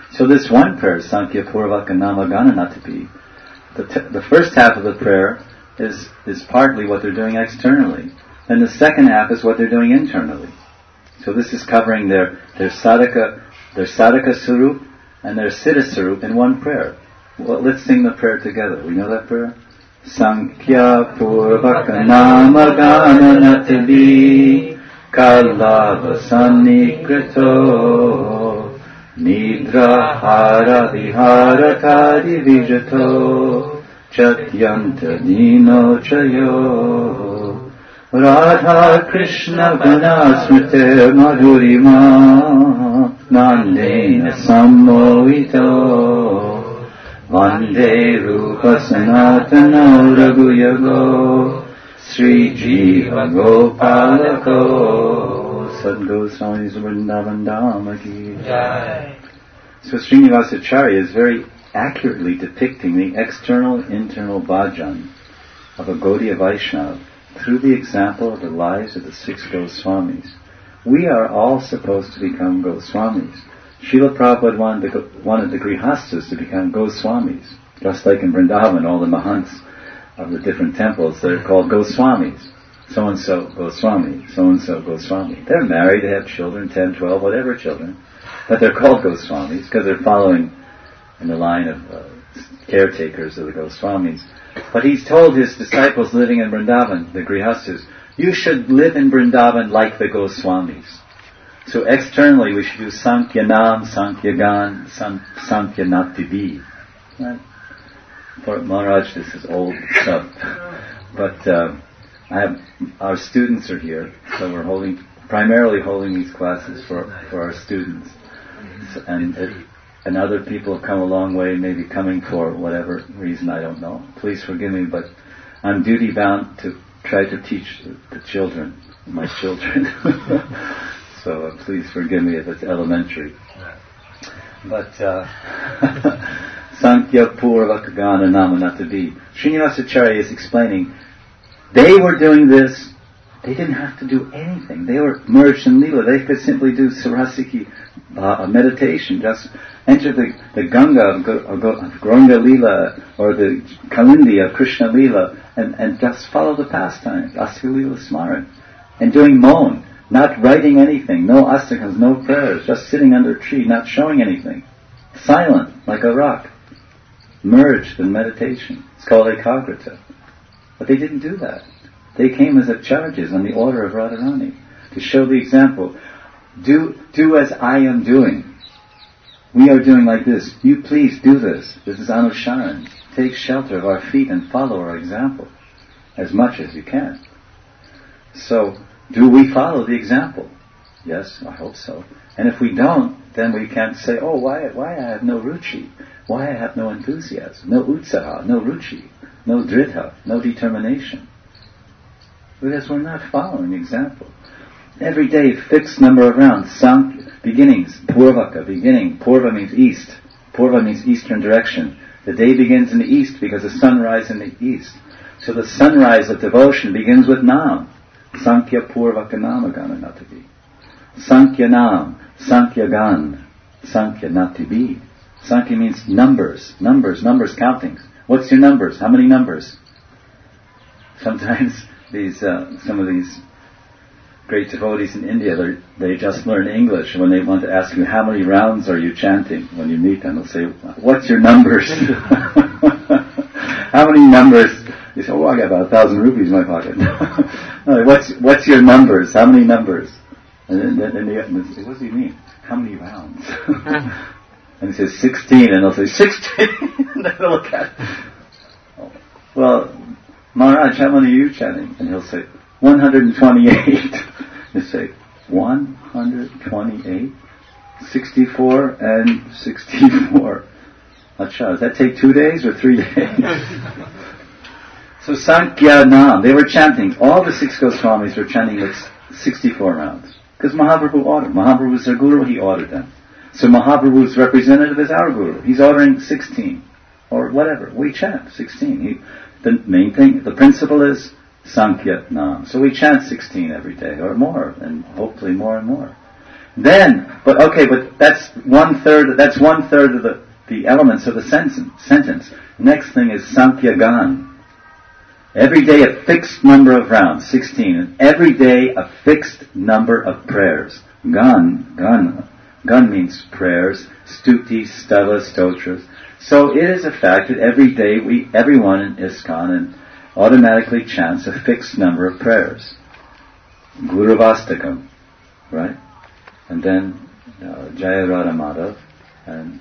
So this one prayer, Sankhya Purvaka Namagana Natapi, the first half of the prayer is partly what they're doing externally. And the second half is what they're doing internally. So this is covering their sadhaka sarup and their siddha sarup in one prayer. Well, let's sing the prayer together. We know that prayer? Sankhya Purvaka Namagana Natapi Kalava Sannikrito Nidra Hara Vihara Kari Vijato Chatyanta Dino Chayo Radha Krishna Vanasmrite Madhurima Nandena Sammohito Vande Rupa Sanatana Raghuyago Sri Jiva Gopalako Sadgoswami Vrindavan Dhama Ki Jai. So Srinivasacharya is very accurately depicting the external-internal bhajan of a Gaudiya Vaishnava through the example of the lives of the 6 Goswamis. We are all supposed to become Goswamis. Srila Prabhupada wanted the Grihastas to become Goswamis. Just like in Vrindavan, all the Mahants of the different temples, they're called Goswamis. So-and-so Goswami, so-and-so Goswami. They're married, they have children, 10, 12, whatever children. But they're called Goswamis because they're following in the line of caretakers of the Goswamis. But he's told his disciples living in Vrindavan, the Grihastas, you should live in Vrindavan like the Goswamis. So externally we should do Sankhya Nam, Sankhya Gan, Sankhya Natibi. Right? For Maharaj, this is old stuff. But our students are here, so we're primarily holding these classes for our students. So, and other people have come a long way, maybe coming for whatever reason, I don't know. Please forgive me, but I'm duty bound to try to teach the children, my children. So please forgive me if it's elementary. But Sankhya Purvaka Gana Namanatavi. Srinivasacharya is explaining, they were doing this, they didn't have to do anything. They were merged in Leela. They could simply do Sarasiki meditation, just enter the Ganga of Gauranga Leela or the Kalindi of Krishna Leela and just follow the pastimes, Asya Leela Smaran. And doing Maun, not writing anything, no astakams, no prayers, just sitting under a tree, not showing anything. Silent, like a rock. Merged in meditation. It's called Ekagrata. But they didn't do that. They came as acharyas on the order of Radharani to show the example. Do as I am doing. We are doing like this. You please do this. This is Anusharan. Take shelter of our feet and follow our example as much as you can. So, do we follow the example? Yes, I hope so. And if we don't, then we can't say, oh, why I have no ruchi? Why I have no enthusiasm? No utsaha, no ruchi, no dritha, no determination. Because we're not following the example. Every day, fixed number of rounds. Beginnings. Purvaka, beginning. Purva means east. Purva means eastern direction. The day begins in the east because the sun rises in the east. So the sunrise of devotion begins with Nam. Sankhya Purvaka Namagana Natavi. Sankhya Nam. Sankhya Gan. Sankhya Natibi. Sankhya means numbers, countings. What's your numbers? How many numbers? Sometimes some of these great devotees in India, they just learn English. When they want to ask you, how many rounds are you chanting? When you meet them, they'll say, what's your numbers? How many numbers? You say, I got about 1,000 rupees in my pocket. What's your numbers? How many numbers? And then they say, what do you mean? How many rounds? And he says 16, and they'll say 16. And they'll look at it. Well, Maharaj, how many are you chanting? And he'll say 128. You say 128, 64 and 64. Acha, does that take 2 days or 3 days? So Sankhya Nam, they were chanting. All the 6 Goswamis were chanting like 64 rounds. Because Mahaprabhu ordered. Mahaprabhu is their guru, he ordered them. So Mahaprabhu's representative is our guru. He's ordering 16. Or whatever. We chant 16. The main thing, the principle is Sankhya Nam. So we chant 16 every day, or more, and hopefully more and more. But that's one third of the elements of the sentence. Next thing is Sankhya Gan. Every day a fixed number of rounds, 16. And every day a fixed number of prayers. Gan means prayers, stuti, stava, stotras. So it is a fact that every day everyone in ISKCON automatically chants a fixed number of prayers. Guruvastakam, right? And then Jaya Radha Madhav and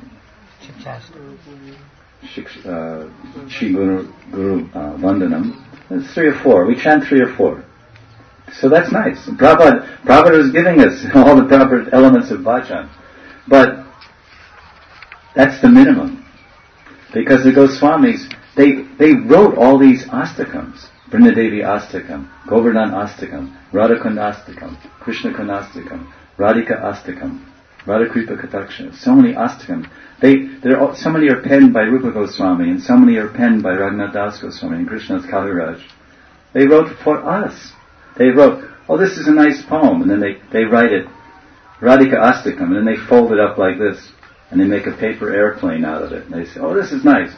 Shri Guru Vandanam. There's 3 or 4. We chant 3 or 4. So that's nice. And Prabhupada is giving us all the proper elements of bhajan. But that's the minimum. Because the Goswamis, they wrote all these astakams. Vrindadevi Astakam, Govardhan Astakam, Radhakund Astakam, Krishna Kund Astakam, Radhika Astakam, Radhakripa Kataksha. So many Astakam. So many are penned by Rupa Goswami, and so many are penned by Raghunath Das Goswami and Krishnadas Kaviraj. They wrote for us. They wrote, this is a nice poem, and then they write it, Radhika Astakam, and then they fold it up like this, and they make a paper airplane out of it. And they say, this is nice.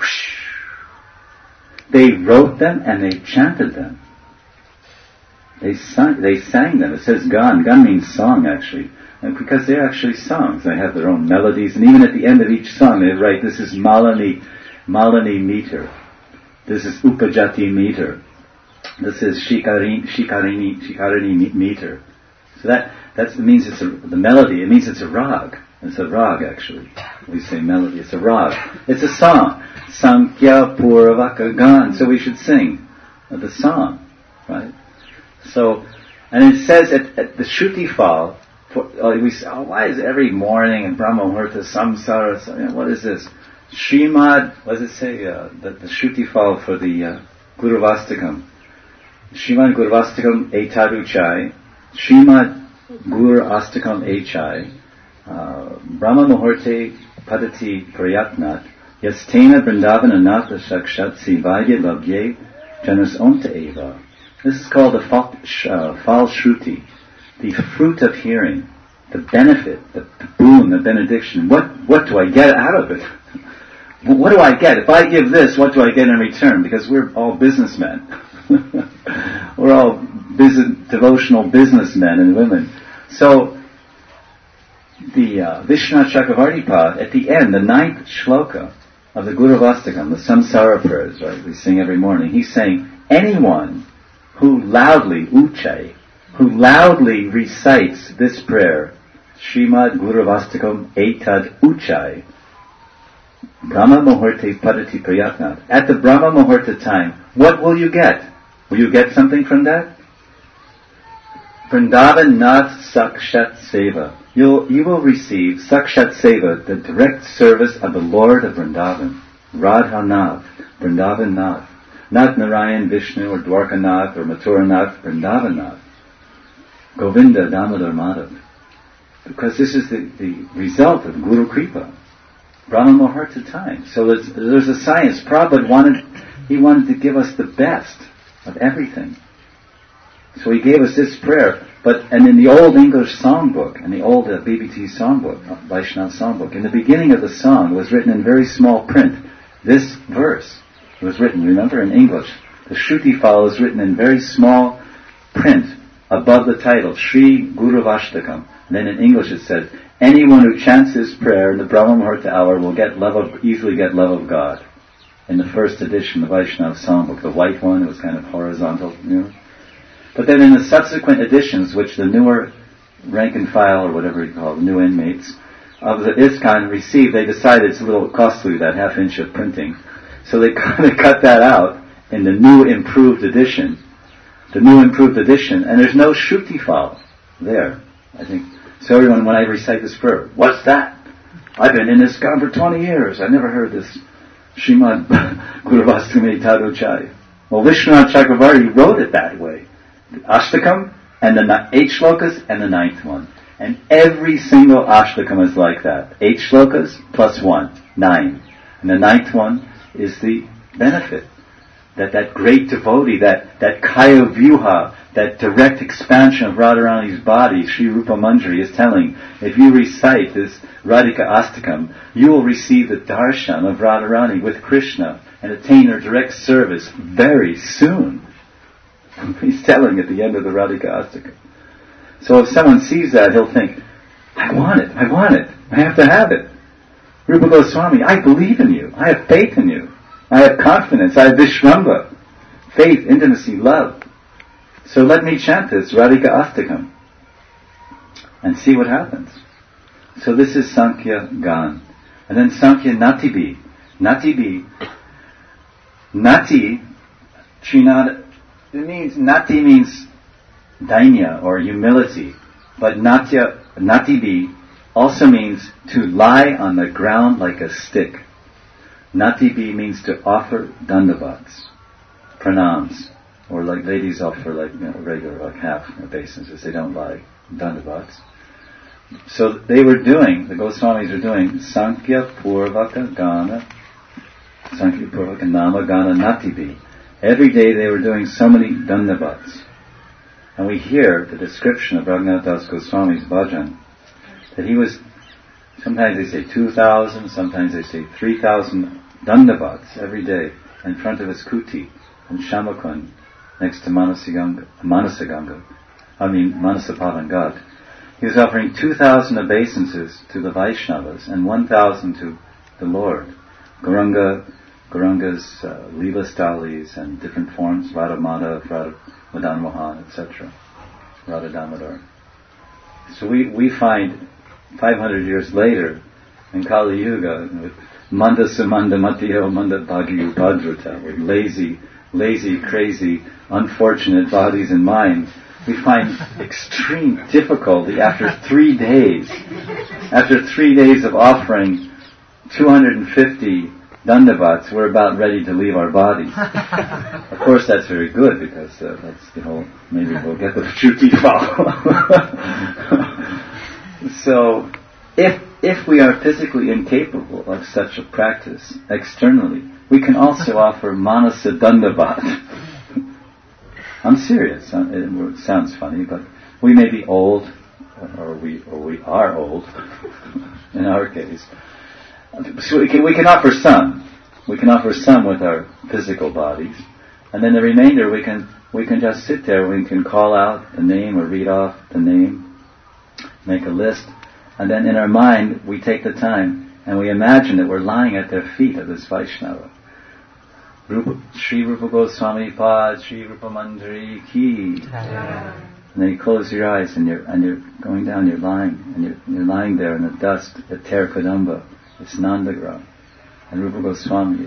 They wrote them and they chanted them. They sang them. It says Gan. Gan means song, actually. And because they're actually songs, they have their own melodies, and even at the end of each song they write, this is Malini meter. This is Upajati meter. This is Shikarini meter. So that means it's the melody. It means it's a rag. It's a rag, actually. We say melody. It's a rag. It's a song. Sankhya Puravaka Gan. So we should sing the song, right? So, and it says at the Shruti fal, we say, why is every morning in Brahma Muhurta Samsara? What is this? Srimad, what does it say? The Shruti fal for the Guruvastakam. Srimad Guruvastakam Etaduchai. Srimad Gur Astakam Echai. Brahma Muhurte Padati Prayatnat. Yastena Vrindavana Natha Sakshat Sivaidya Labhye Janas Omta Eva. This is called the Fal Shruti, the fruit of hearing, the benefit, the boon, the benediction. What do I get out of it? What do I get? If I give this, what do I get in return? Because we're all businessmen. We're all devotional businessmen and women. So, the Vishwanath Chakravarti Pad, at the end, the 9th shloka of the Guruvastakam, the Samsara prayers, right, we sing every morning, he's saying, anyone who loudly recites this prayer, Srimad Guruvastakam Etad Uchai, Brahma Muhurte Padati Prayatnat, at the Brahma Muhurta time, what will you get? Will you get something from that? Vrindavan Nath Sakshat Seva. You will receive Sakshat Seva, the direct service of the Lord of Vrindavan. Radha Nath, Vrindavan Nath. Not Narayan, Vishnu, or Dwarka Nath, or Mathura Nath, Vrindavan Nath. Govinda, Damodar, Madhav. Because this is the result of Guru Kripa. Brahma Muhurta time. So there's a science. Prabhupada wanted to give us the best of everything. So he gave us this prayer. And in the old English songbook, in the old BBT songbook, Vaishnava songbook, in the beginning of the song was written in very small print. This verse was written, remember, in English. The Shruti fal is written in very small print above the title, Shri Guruvastakam. And then in English it says, anyone who chants this prayer in the Brahma Muhurta hour will easily get love of God. In the first edition, the Vaishnava songbook, the white one, it was kind of horizontal, But then in the subsequent editions, which the newer rank and file, or whatever you call it, the new inmates of the ISKCON received, they decided it's a little costly, that half-inch of printing. So they kind of cut that out in the new improved edition. The new improved edition, and there's no Shruti fal there, I think. So everyone, when I recite this prayer, what's that? I've been in ISKCON for 20 years. I never heard this Srimad Guruvastakam Etaduchai. Well, Vishwanath Chakravarti wrote it that way. The Ashtakam, and the 8 shlokas, and the 9th one. And every single Ashtakam is like that. 8 shlokas plus 1, 9. And the 9th one is the benefit. that great devotee, that Kaya Vyuha, that direct expansion of Radharani's body, Sri Rupa Manjari is telling, if you recite this Radhika Astakam, you will receive the darshan of Radharani with Krishna and attain her direct service very soon. He's telling at the end of the Radhika Astakam. So if someone sees that, he'll think, I want it, I have to have it. Rupa Goswami, I believe in you, I have faith in you, I have confidence, I have Vishvamba, faith, intimacy, love. So let me chant this Radhika Astakam and see what happens. So this is Sankhya Gan. And then Sankhya Natibi. Natibi. Nati, Trinada, Nati means dainya or humility. But Natibi also means to lie on the ground like a stick. Natibi means to offer dandavats, pranams. Or like ladies offer regular, half obeisances. They don't like dandavats. So they were doing, the Goswamis were doing Sankhya Purvaka Gana, Sankhya Purvaka Nama Gana Natibi. Every day they were doing so many dandavats. And we hear the description of Raghunath Das Goswami's bhajan, that he was, sometimes they say 2,000, sometimes they say 3,000 dandavats every day in front of his kuti in Shamakund, next to Manasaganga, Manasapalan Ghat. He was offering 2,000 obeisances to the Vaishnavas and 1,000 to the Lord. Gauranga's Leela Stalis and different forms, Radha Madhav, Radha Madan Mohan, etc. Radha Damodar. So we find 500 years later in Kali Yuga, with Manda Samanda Matiyo Manda Bhagyu Bhadruta, with lazy, crazy, unfortunate bodies and minds, we find extreme difficulty after 3 days. After 3 days of offering 250 dandavats, we're about ready to leave our bodies. Of course, that's very good because that's the whole. Maybe we'll get the Chuti Fall. So, if we are physically incapable of such a practice externally, we can also offer Manasa Dandavat. I'm serious. It sounds funny, but we may be old, or we are old, in our case. So we can offer some. We can offer some with our physical bodies, and then the remainder we can just sit there. We can call out the name or read off the name, make a list, and then in our mind we take the time and we imagine that we're lying at their feet of this Vaishnava. Sri Rupa Goswami Pad, Sri Rupa Manjari Ki. And then you close your eyes and you're going down. You're lying and you're lying there in the dust at Terkadamba. It's Nandagram, and Rupa Goswami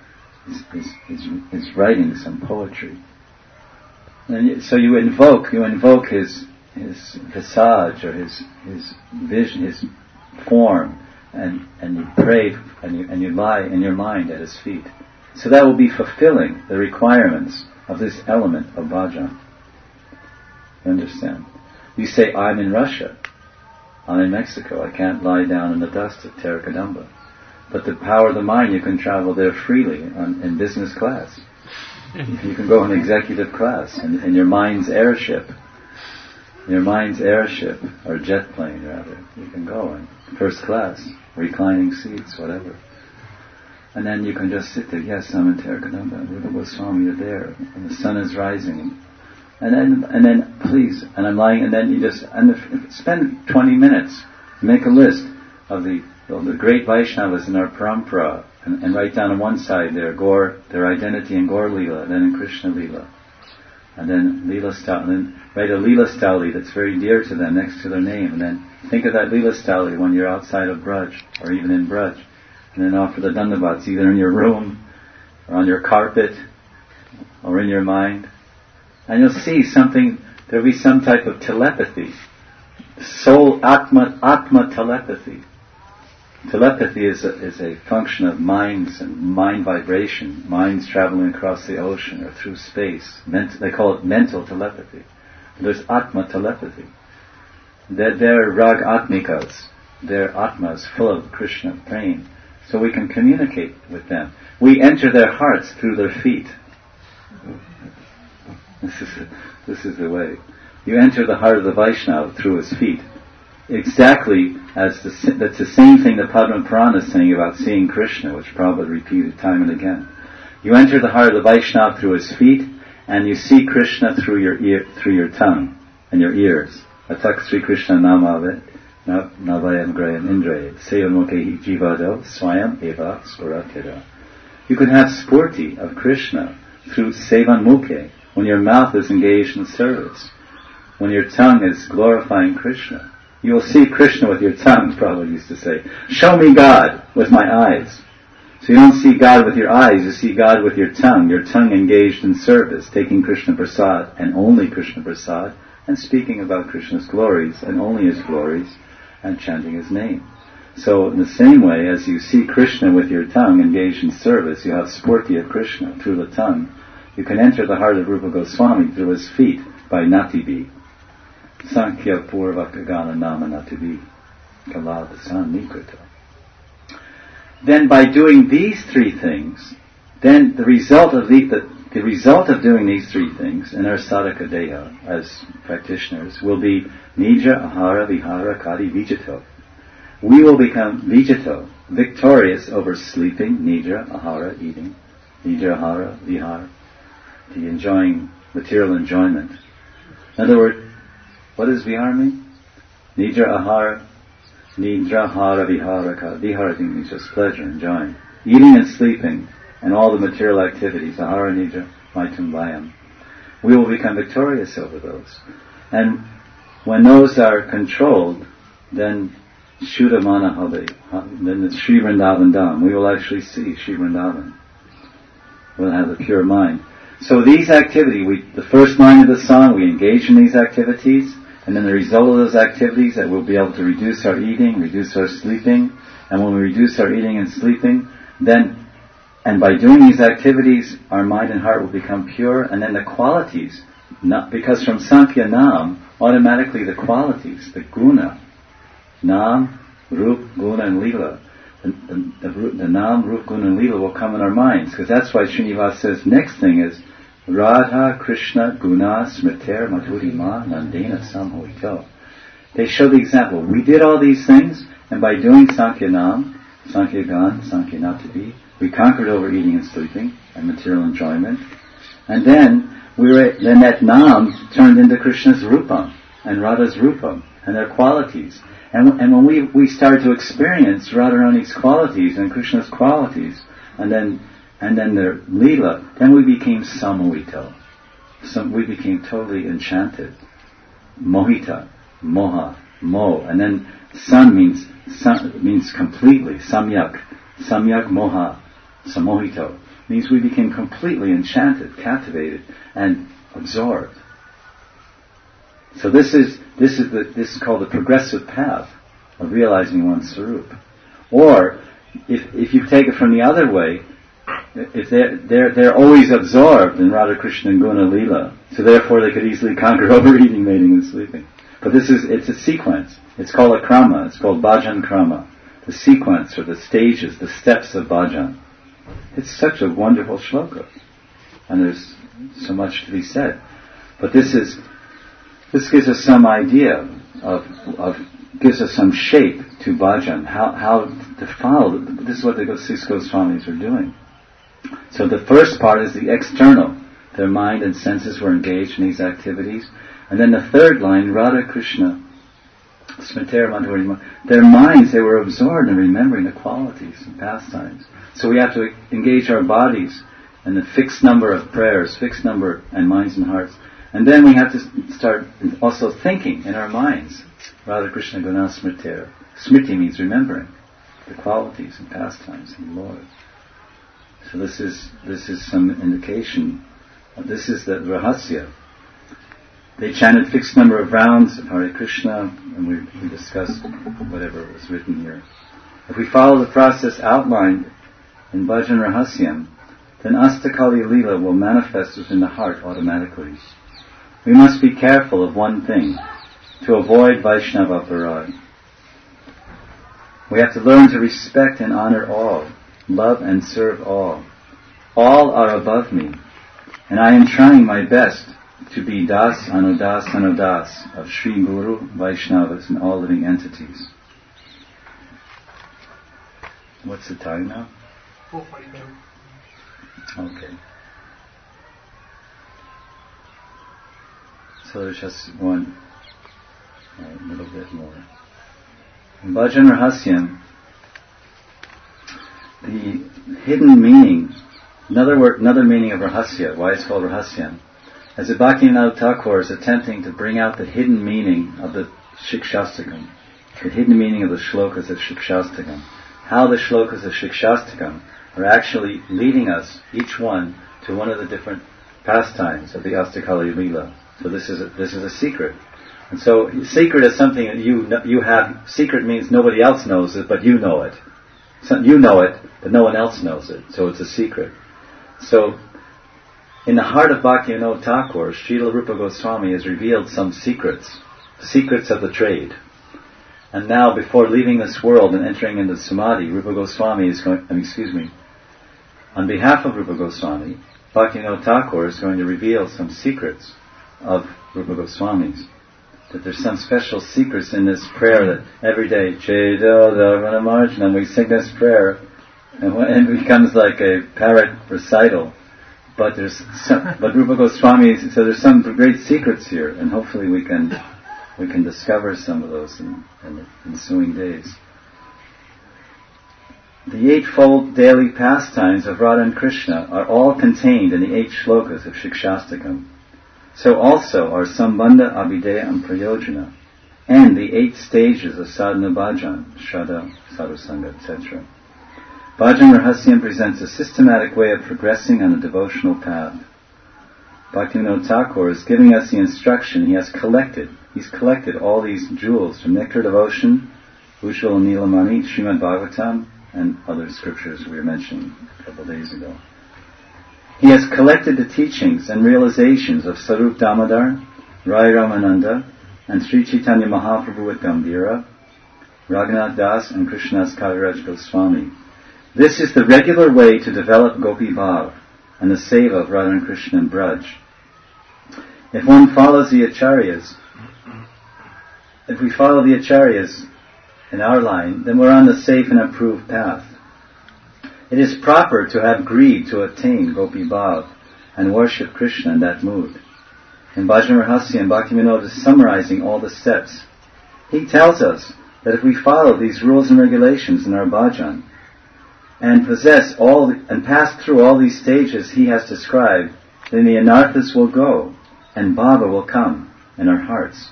is writing some poetry. And so you invoke his visage or his vision, his form, and you pray and you lie in your mind at his feet. So that will be fulfilling the requirements of this element of bhajan. You understand? You say, I'm in Russia. I'm in Mexico. I can't lie down in the dust at Terkadamba. But the power of the mind, you can travel there freely in business class. You can go in executive class in your mind's airship. Your mind's airship, or jet plane rather. You can go in first class, reclining seats, whatever. And then you can just sit there. Yes, I'm in Terkadamba, and Rupa Goswami are there, and the sun is rising. And then, please, and I'm lying, and then you just spend 20 minutes, make a list of the great Vaishnavas in our parampara, and write down on one side their identity in Gaur Leela, then in Krishna Leela, and then Leela Stali, and then write a Leela Stali that's very dear to them next to their name, and then think of that Leela Stali when you're outside of Braj, or even in Braj, and then offer the dandavats either in your room, or on your carpet, or in your mind. And you'll see there'll be some type of telepathy. Soul, Atma telepathy. Telepathy is a function of minds and mind vibration, minds traveling across the ocean or through space. They call it mental telepathy. There's Atma telepathy. They're Rag Atmikas. Their Atmas full of Krishna praying. So we can communicate with them. We enter their hearts through their feet. This is the way. You enter the heart of the Vaishnava through his feet. Exactly as that's the same thing that Padma Purana is saying about seeing Krishna, which Prabhupada repeated time and again. You enter the heart of the Vaishnava through his feet, and you see Krishna through your tongue and your ears. Atak Sri Krishna Namave Navayam Grayam Indre Seyamukehi Jivado Swayam Eva Skoratira. You can have spurti of Krishna through Sevan Mukhe, when your mouth is engaged in service, when your tongue is glorifying Krishna. You will see Krishna with your tongue, Prabhupada used to say. Show me God with my eyes. So you don't see God with your eyes, you see God with your tongue engaged in service, taking Krishna Prasad, and only Krishna Prasad, and speaking about Krishna's glories, and only his glories, and chanting his name. So in the same way, as you see Krishna with your tongue engaged in service, you have spurti of Krishna through the tongue. You can enter the heart of Rupa Goswami through his feet by Natibi. Sankhya Purvakagana Nama Natibi Kalavasan Nikrita. Then by doing these three things, then the result of doing these three things in our sadhaka deha as practitioners will be Nija Ahara Vihara Kadi Vijato. We will become Vijato, victorious over sleeping, Nija Ahara, eating, Nija Ahara Vihara, the enjoying material enjoyment. In other words, what does Vihara mean? Nija Ahara, Nidra Hara Viharaka. Vihara means just pleasure, enjoying. Eating and sleeping, and all the material activities, Ahara Nidra Maitumbayam. We will become victorious over those. And when those are controlled, then Shuddhamana Habe, then the Sri Vrindavan Dham, we will actually see Sri Vrindavan. We'll have a pure mind. So these activities, the first line of the song, we engage in these activities, and then the result of those activities, that we'll be able to reduce our eating, reduce our sleeping, and when we reduce our eating and sleeping, then, and by doing these activities, our mind and heart will become pure, and then the qualities, because from Sankhya Nam, automatically the qualities, the guna, Nam, Rup, Guna, and Lila, the Nam, Rup, Guna, and Lila will come in our minds, because that's why Srinivas says, next thing is, Radha Krishna Guna Smriter Madhurima Nandena Samhoito. They show the example. We did all these things, and by doing Sankhya Nam, Sankhya Gan, Sankhya Natabi, we conquered over eating and sleeping and material enjoyment. And then that Nam turned into Krishna's Rupam and Radha's Rupam and their qualities. And when we started to experience Radharani's qualities and Krishna's qualities, and then their Leela, then we became Samohito. We became totally enchanted. Mohita, Moha, Mo. And then San means completely. Samyak Moha, Samohito. Means we became completely enchanted, captivated, and absorbed. So this is called the progressive path of realizing one's Sarup. Or, if you take it from the other way, if they're always absorbed in Radha Krishna and Guna Leela, so therefore they could easily conquer overeating, mating, and sleeping. But it's a sequence. It's called a krama. It's called bhajan krama. The sequence, or the stages, the steps of bhajan. It's such a wonderful shloka, and there's so much to be said. But this gives us some idea gives us some shape to bhajan, how to follow. This is what the six Goswamis are doing. So the first part is the external. Their mind and senses were engaged in these activities. And then the third line, Radha Krishna, Smriter Madhurima, their minds, they were absorbed in remembering the qualities and pastimes. So we have to engage our bodies in a fixed number of prayers, fixed number and minds and hearts. And then we have to start also thinking in our minds. Radha Krishna Guna Smriter. Smriti means remembering the qualities and pastimes of the Lord. So this is some indication. This is the Rahasya. They chanted fixed number of rounds of Hare Krishna, and we discussed whatever was written here. If we follow the process outlined in Bhajan Rahasyam, then Astakali Leela will manifest within the heart automatically. We must be careful of one thing, to avoid Vaishnava Parad. We have to learn to respect and honor all, love and serve all. All are above me, and I am trying my best to be Das, Anudas, Anudas of Sri Guru, Vaishnavas, and all living entities. What's the time now? 4:42. Okay. So there's just one, a little bit more. In Bhajan Rahasyam, the hidden meaning, another meaning of Rahasya, why it's called Rahasyam, as the Bhaktivinoda Thakur is attempting to bring out the hidden meaning of the Shikshastakam, the hidden meaning of the shlokas of Shikshastakam, how the shlokas of Shikshastakam are actually leading us, each one, to one of the different pastimes of the Astakali Leela. So this is a secret. And so secret is something that you have. Secret means nobody else knows it, but you know it. So you know it, but no one else knows it. So it's a secret. So in the heart of Bhaktivinoda Thakur, Srila Rupa Goswami has revealed some secrets of the trade. And now, before leaving this world and entering into Samadhi, Rupa Goswami is going. On behalf of Rupa Goswami, Bhaktivinoda Thakur is going to reveal some secrets of Rupa Goswami's. That there's some special secrets in this prayer that every day, Chedo Dharvana Marjana, we sing this prayer, and it becomes like a parrot recital. But Rupa Goswami, so there's some great secrets here, and hopefully we can discover some of those in the ensuing days. The eightfold daily pastimes of Radha and Krishna are all contained in the 8 shlokas of Shikshastakam. So also are Sambandha, Abhideya, and Prayojana, and the 8 stages of Sadhana Bhajan, Shraddha, Sadhusanga, etc. Bhajan Rahasyam presents a systematic way of progressing on the devotional path. Bhaktivinoda Thakur is giving us the instruction he's collected all these jewels from Nectar Devotion, Ujjvala Nilamani, Srimad Bhagavatam, and other scriptures we were mentioning a couple of days ago. He has collected the teachings and realizations of Sarup Damodar, Rai Ramananda, and Sri Chaitanya Mahaprabhu at Gambhira, Raghunath Das, and Krishnadas Kaviraj Goswami. This is the regular way to develop Gopi Bhav and the seva of Radha and Krishna and Braj. If one follows the acharyas, if we follow the acharyas in our line, then we're on the safe and approved path. It is proper to have greed to attain Gopi Bhav and worship Krishna in that mood. In Bhajan Rahasyam, Bhaktivinoda is summarizing all the steps. He tells us that if we follow these rules and regulations in our bhajan and pass through all these stages he has described, then the anarthas will go and bhava will come in our hearts.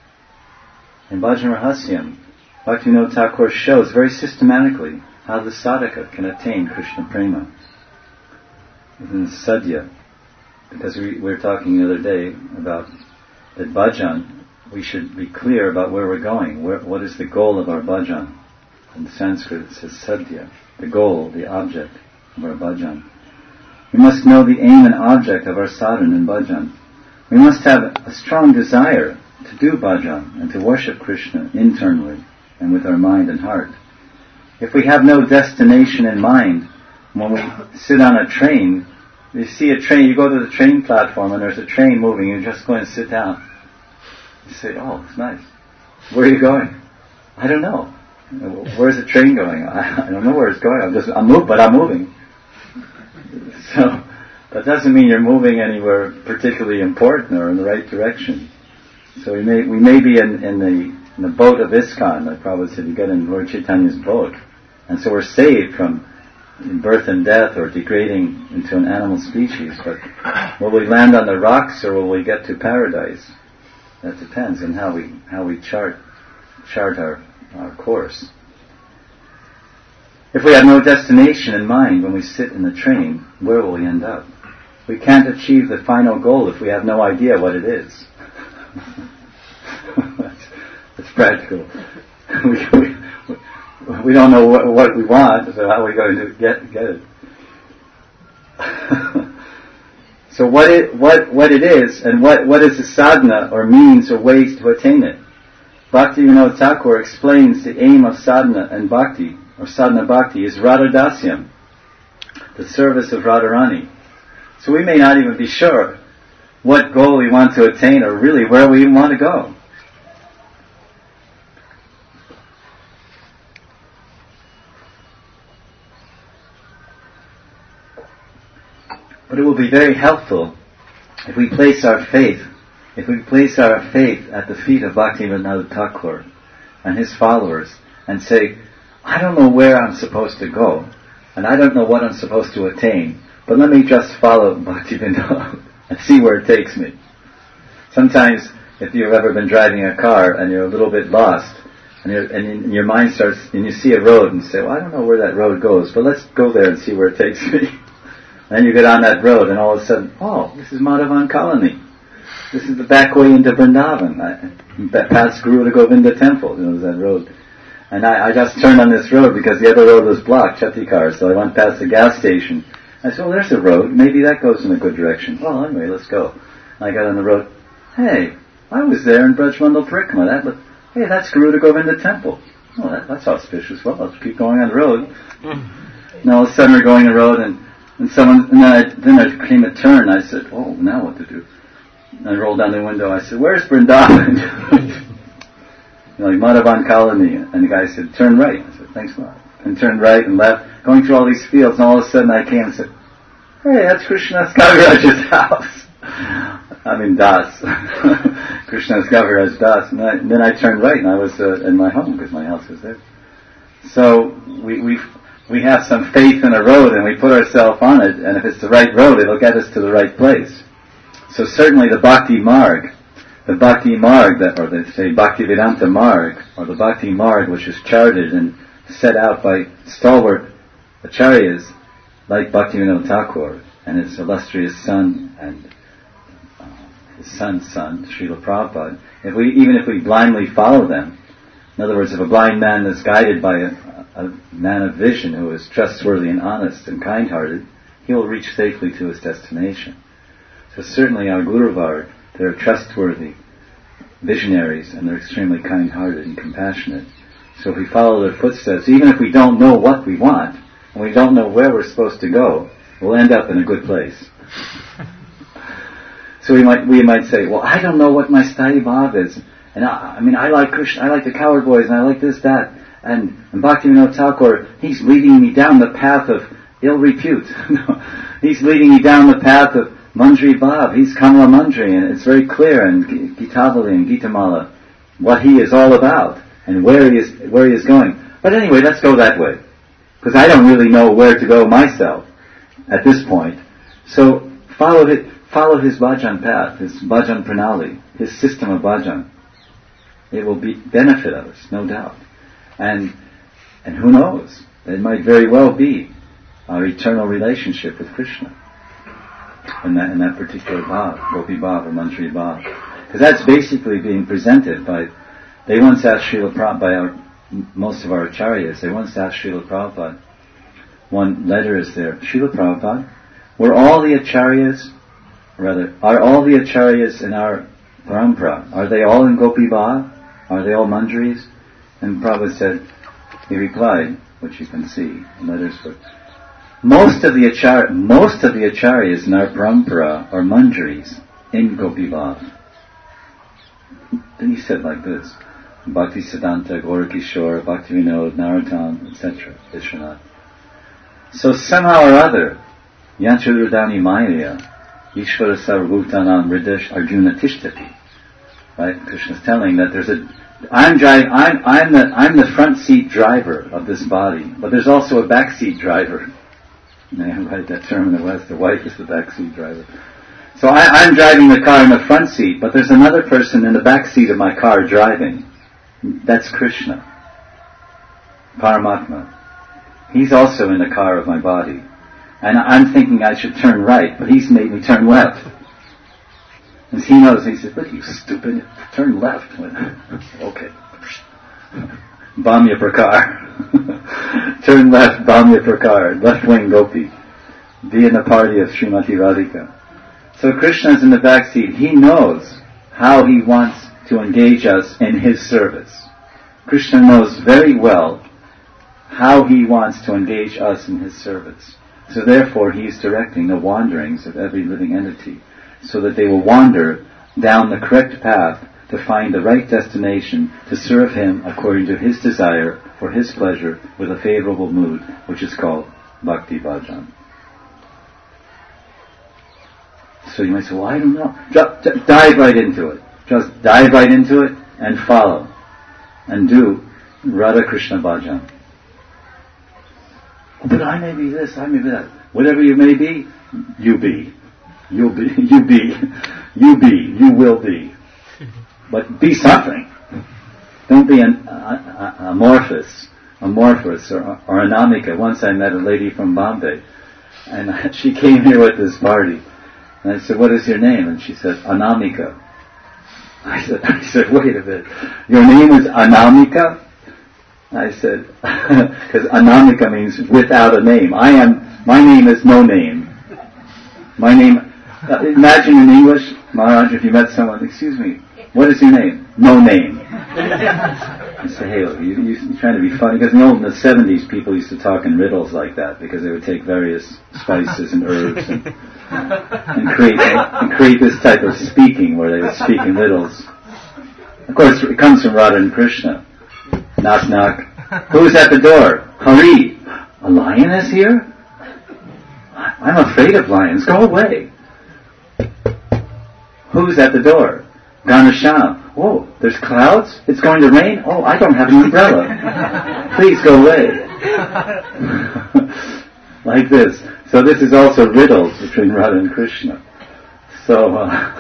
In Bhajan Rahasyam, Bhaktivinoda Thakur shows very systematically how the sadhaka can attain Krishna prema. In sadhya, because we were talking the other day about that bhajan, we should be clear about where we're going. What is the goal of our bhajan? In Sanskrit it says sadhya, the goal, the object of our bhajan. We must know the aim and object of our sadhana in bhajan. We must have a strong desire to do bhajan and to worship Krishna internally and with our mind and heart. If we have no destination in mind, when we sit on a train, you see a train, you go to the train platform and there's a train moving, you're just going to sit down. You say, oh, it's nice. Where are you going? I don't know. Where's the train going? I don't know where it's going. I'm moving. So, that doesn't mean you're moving anywhere particularly important or in the right direction. So we may be in the boat of ISKCON, like Prabhupada said, you get in Lord Chaitanya's boat. And so we're saved from birth and death or degrading into an animal species. But will we land on the rocks or will we get to paradise? That depends on how we chart our course. If we have no destination in mind when we sit in the train, where will we end up? We can't achieve the final goal if we have no idea what it is. It's practical. We don't know what we want, so how are we going to get it? So what it is, and what is the sadhana or means or ways to attain it? Bhaktivinoda Thakur explains the aim of sadhana and bhakti, or sadhana bhakti, is Radha Dasyam, the service of Radharani. So we may not even be sure what goal we want to attain or really where we even want to go. But it will be very helpful if we place our faith at the feet of Bhaktivinoda Thakur and his followers and say, I don't know where I'm supposed to go and I don't know what I'm supposed to attain, but let me just follow Bhaktivinoda and see where it takes me. Sometimes if you've ever been driving a car and you're a little bit lost and your mind starts and you see a road and you say, well, I don't know where that road goes, but let's go there and see where it takes me. Then you get on that road and all of a sudden, oh, this is Madhavan Colony. This is the back way into Vrindavan. Past Guru Govinda Temple, that road. And I just turned on this road because the other road was blocked, Chatikar, so I went past the gas station. I said, well, there's a road. Maybe that goes in a good direction. Well, anyway, let's go. And I got on the road. Hey, I was there in Brajmandal Parikama. Hey, that's Guru Govinda Temple. Oh, that's auspicious. Well, let's keep going on the road. And all of a sudden we're going on the road and then there came a turn. I said, oh, now what to do? And I rolled down the window. I said, where's Vrindavan? Like Madhavan Colony. And the guy said, turn right. I said, thanks a lot. And turned right and left, going through all these fields. And all of a sudden I came and said, hey, that's Krishnadas Kaviraj's house. I'm in Das. Krishnadas Kaviraj Das. And then I turned right and I was in my home because my house was there. So we have some faith in a road and we put ourselves on it, and if it's the right road, it'll get us to the right place. So certainly the Bhakti Marg, or they say Bhaktivedanta Marg, or the Bhakti Marg, which is charted and set out by stalwart acharyas like Bhaktivinoda Thakur and his illustrious son and his son's son, Srila Prabhupada. Even if we blindly follow them, in other words, if a blind man is guided by a man of vision who is trustworthy and honest and kind-hearted, he will reach safely to his destination. So certainly our Guru Varg, they're trustworthy visionaries and they're extremely kind-hearted and compassionate. So if we follow their footsteps, even if we don't know what we want and we don't know where we're supposed to go, we'll end up in a good place. So we might say, well, I don't know what my Sthai Bhav is. And I like Krishna, I like the Coward Boys, and I like this, that. And Bhaktivinoda Thakur, he's leading me down the path of ill repute. He's leading me down the path of Mandri Bhav. He's Kamala Mandri, and it's very clear in Gitavali and Gitamala what he is all about and where he is going. But anyway, let's go that way. Because I don't really know where to go myself at this point. So follow his bhajan path, his bhajan pranali, his system of bhajan. It will benefit us, no doubt. And who knows? It might very well be our eternal relationship with Krishna in that particular bhav, Gopi bhav or Mantri bhav. Because that's basically being presented by, they once asked Srila Prabhupada, most of our acharyas, they once asked Srila Prabhupada, one letter is there, Srila Prabhupada, are all the acharyas in our parampara, are they all in Gopi bhav? Are they all mandris? And Prabhupada he replied, which you can see in letters, but most of the acharyas in our parampara are mandris in Gopi bhav. Then he said like this, Bhakti Siddhanta, Gaurakishore, Bhaktivinoda, Narottam, etc., Vishwanath. So somehow or other, Yanchurudani Maya, Ishvara Sarvabhutanam Ridash Arjuna Tishtati. Right? Krishna's telling that I'm the front seat driver of this body, but there's also a back seat driver. I write that term in the West, the wife is the back seat driver. So I'm driving the car in the front seat, but there's another person in the back seat of my car driving. That's Krishna. Paramatma. He's also in the car of my body. And I'm thinking I should turn right, but he's made me turn left. And he knows, he said, look, you stupid, turn left. Okay. Bhamya Prakar. Turn left, Bhamya Prakar. Left wing Gopi. Be in the party of Srimati Radhika. So Krishna's in the back seat. He knows how he wants to engage us in his service. Krishna knows very well how he wants to engage us in his service. So therefore he is directing the wanderings of every living entity. so that they will wander down the correct path to find the right destination to serve Him according to His desire for His pleasure with a favorable mood, which is called Bhakti Bhajan. So you might say, well, I don't know. Just dive right into it. Just dive right into it and follow. And do Radha Krishna Bhajan. But I may be this, I may be that. Whatever you may be, you be. You will be. But be something. Don't be an amorphous or anamika. Once I met a lady from Bombay, and she came here with this party. And I said, what is your name? And she said, Anamika. I said, wait a minute. Your name is Anamika? I said, because Anamika means without a name. My name is no name. My name, imagine in English, Maharaj, if you met someone, excuse me, what is your name? No name. I say, hey, look, you're trying to be funny, because in the 70s people used to talk in riddles like that, because they would take various spices and herbs and create this type of speaking where they would speak in riddles. Of course, it comes from Radha and Krishna. Knock, knock. Who's at the door? Hari. A lion is here? I'm afraid of lions. Go away. Who's at the door? Ghanasham. Whoa, there's clouds? It's going to rain? Oh, I don't have an umbrella. Please go away. Like this. So this is also riddles between Radha and Krishna. So,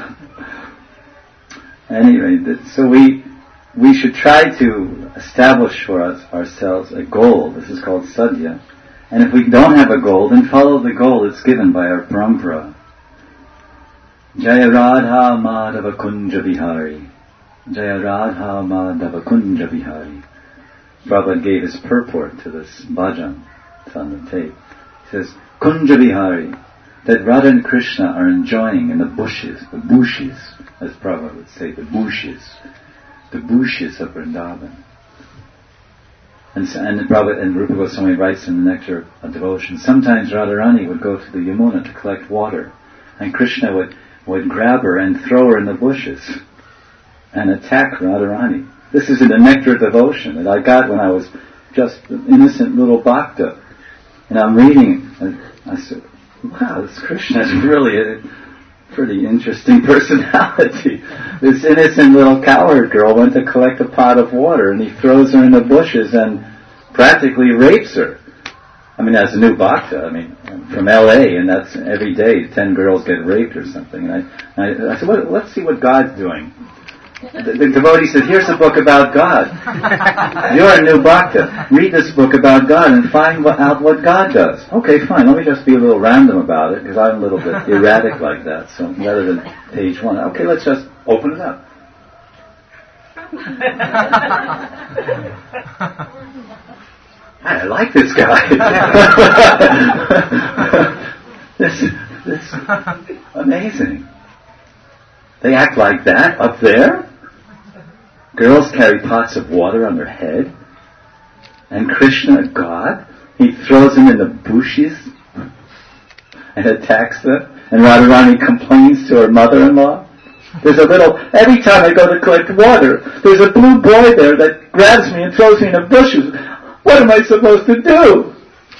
anyway, so we should try to establish for ourselves a goal. This is called sadhya. And if we don't have a goal, then follow the goal that's given by our parampara. Jaya Radha Madhava Kunja Vihari. Jaya Radha Madhava Kunja Vihari. Prabhupada gave his purport to this bhajan. It's on the tape. He says, Kunja Vihari, that Radha and Krishna are enjoying in the bushes, as Prabhupada would say, the bushes of Vrindavan. And Prabhupada and Rupa Goswami writes in the Nectar of Devotion, sometimes Radharani would go to the Yamuna to collect water, and Krishna would grab her and throw her in the bushes and attack Radharani. This is in the Nectar of Devotion that I got when I was just an innocent little bhakta. And I'm reading, and I said, wow, this Krishna is really a pretty interesting personality. This innocent little cowherd girl went to collect a pot of water, and he throws her in the bushes and practically rapes her. I mean, as a new bhakta, from LA, and that's every day 10 girls get raped or something. And I said, well, let's see what God's doing. The devotee said, here's a book about God. You're a new bhakta. Read this book about God and find out what God does. Okay, fine. Let me just be a little random about it, because I'm a little bit erratic like that. So rather than page 1, okay, let's just open it up. I like this guy. This amazing. They act like that up there? Girls carry pots of water on their head. And Krishna, God, he throws them in the bushes and attacks them. And Radharani complains to her mother-in-law. Every time I go to collect water, there's a blue boy there that grabs me and throws me in the bushes. What am I supposed to do?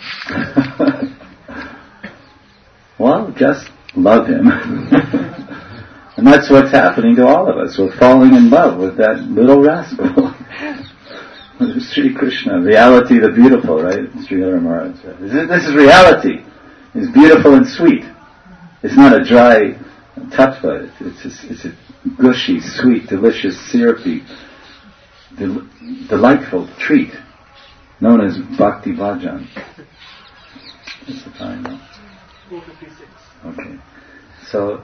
Well, just love him. And that's what's happening to all of us. We're falling in love with that little rascal. Sri Krishna, reality the beautiful, right? Sri Hara Maharaj said. This is reality. It's beautiful and sweet. It's not a dry tattva. It's a gushy, sweet, delicious, syrupy, delightful treat known as Bhakti Bhajan. What's the time now? 4:56. Okay. So,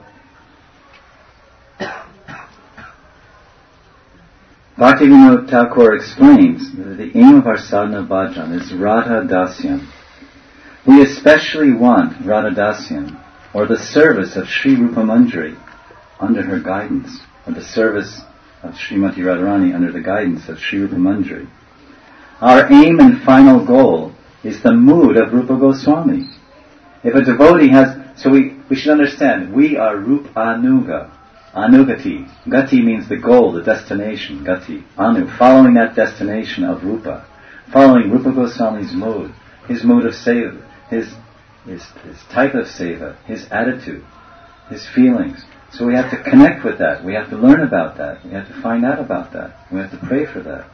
Bhaktivinoda Thakur explains that the aim of our sadhana bhajan is Radha Dasyam. We especially want Radha Dasyam, or the service of Sri Rupa Manjari under her guidance, or the service of Srimati Radharani under the guidance of Sri Rupa Manjari. Our aim and final goal is the mood of Rupa Goswami. If a devotee has So we should understand, we are Rupanuga. Anugati. Gati means the goal, the destination. Gati. Anu. Following that destination of Rupa. Following Rupa Goswami's mood. His mood of seva. His type of seva. His attitude. His feelings. So we have to connect with that. We have to learn about that. We have to find out about that. We have to pray for that.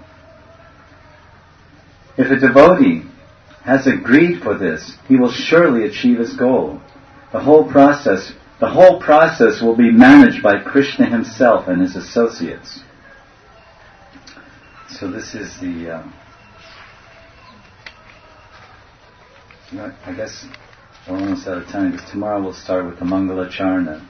If a devotee has agreed for this, he will surely achieve his goal. The whole process will be managed by Krishna himself and his associates. So this is the... I guess we're almost out of time, because tomorrow we'll start with the Mangala Charana.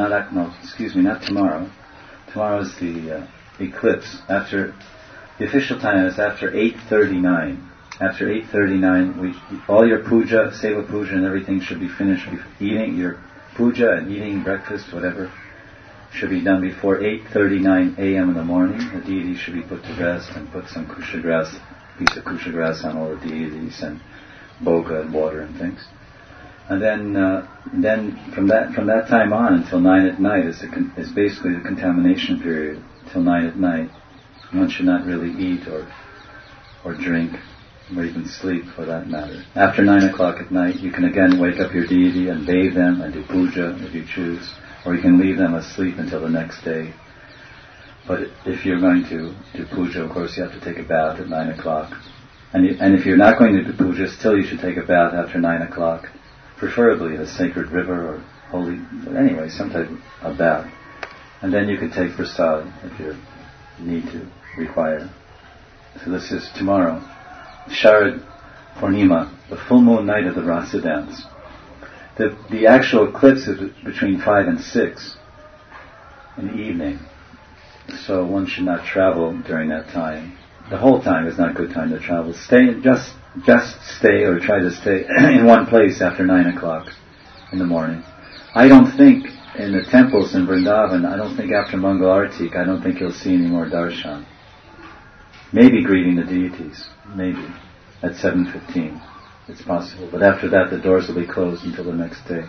Not tomorrow. Tomorrow is the eclipse. The official time is after 8:39. After 8:39, all your puja, seva puja and everything should be finished. Eating your puja and eating breakfast, whatever, should be done before 8:39 a.m. in the morning. The deity should be put to rest, and put some kusha grass, piece of kusha grass on all the deities, and boga and water and things. And then from that time on until 9 at night is basically the contamination period. Till 9 at night, one should not really eat or drink, or even sleep for that matter. After 9 o'clock at night, you can again wake up your deity and bathe them and do puja if you choose, or you can leave them asleep until the next day. But if you're going to do puja, of course you have to take a bath at 9 o'clock. And if you're not going to do puja, still you should take a bath after 9 o'clock, preferably in a sacred river or holy, anyway, some type of bath. And then you could take prasad if you need to, require. So this is tomorrow. Sharad Purnima, the full moon night of the Rasa dance. The actual eclipse is between 5 and 6 in the evening. So one should not travel during that time. The whole time is not a good time to travel. Just stay or try to stay in one place after 9 o'clock in the morning. I don't think in the temples in Vrindavan, I don't think after Mangal Artik, I don't think you'll see any more darshan. Maybe greeting the deities. Maybe. At 7:15. It's possible. But after that, the doors will be closed until the next day.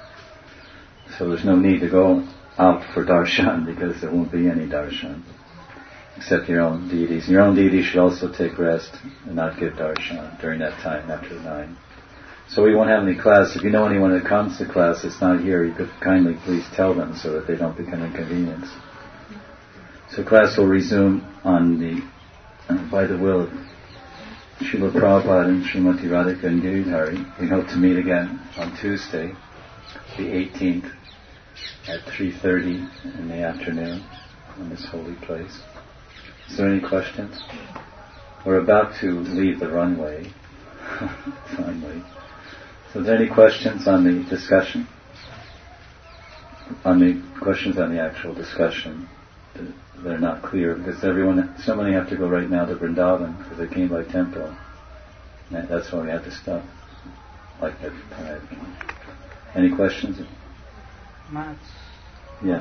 So there's no need to go out for darshan, because there won't be any darshan. Except your own deities. Your own deity should also take rest and not give darshan during that time after 9. So we won't have any class. If you know anyone that comes to class that's not here, you could kindly please tell them so that they don't become inconvenienced. So class will resume by the will of Srila Prabhupada and Srimati Radhika and Giridhari. We hope to meet again on Tuesday, the 18th, at 3:30 in the afternoon in this holy place. Is there any questions? We're about to leave the runway, finally. So is there any questions on the discussion? On the questions on the actual discussion? They're not clear, because so many have to go right now to Vrindavan, because they came by tempo. And that's why we have to stop. Like that. Any questions? Max. Yes.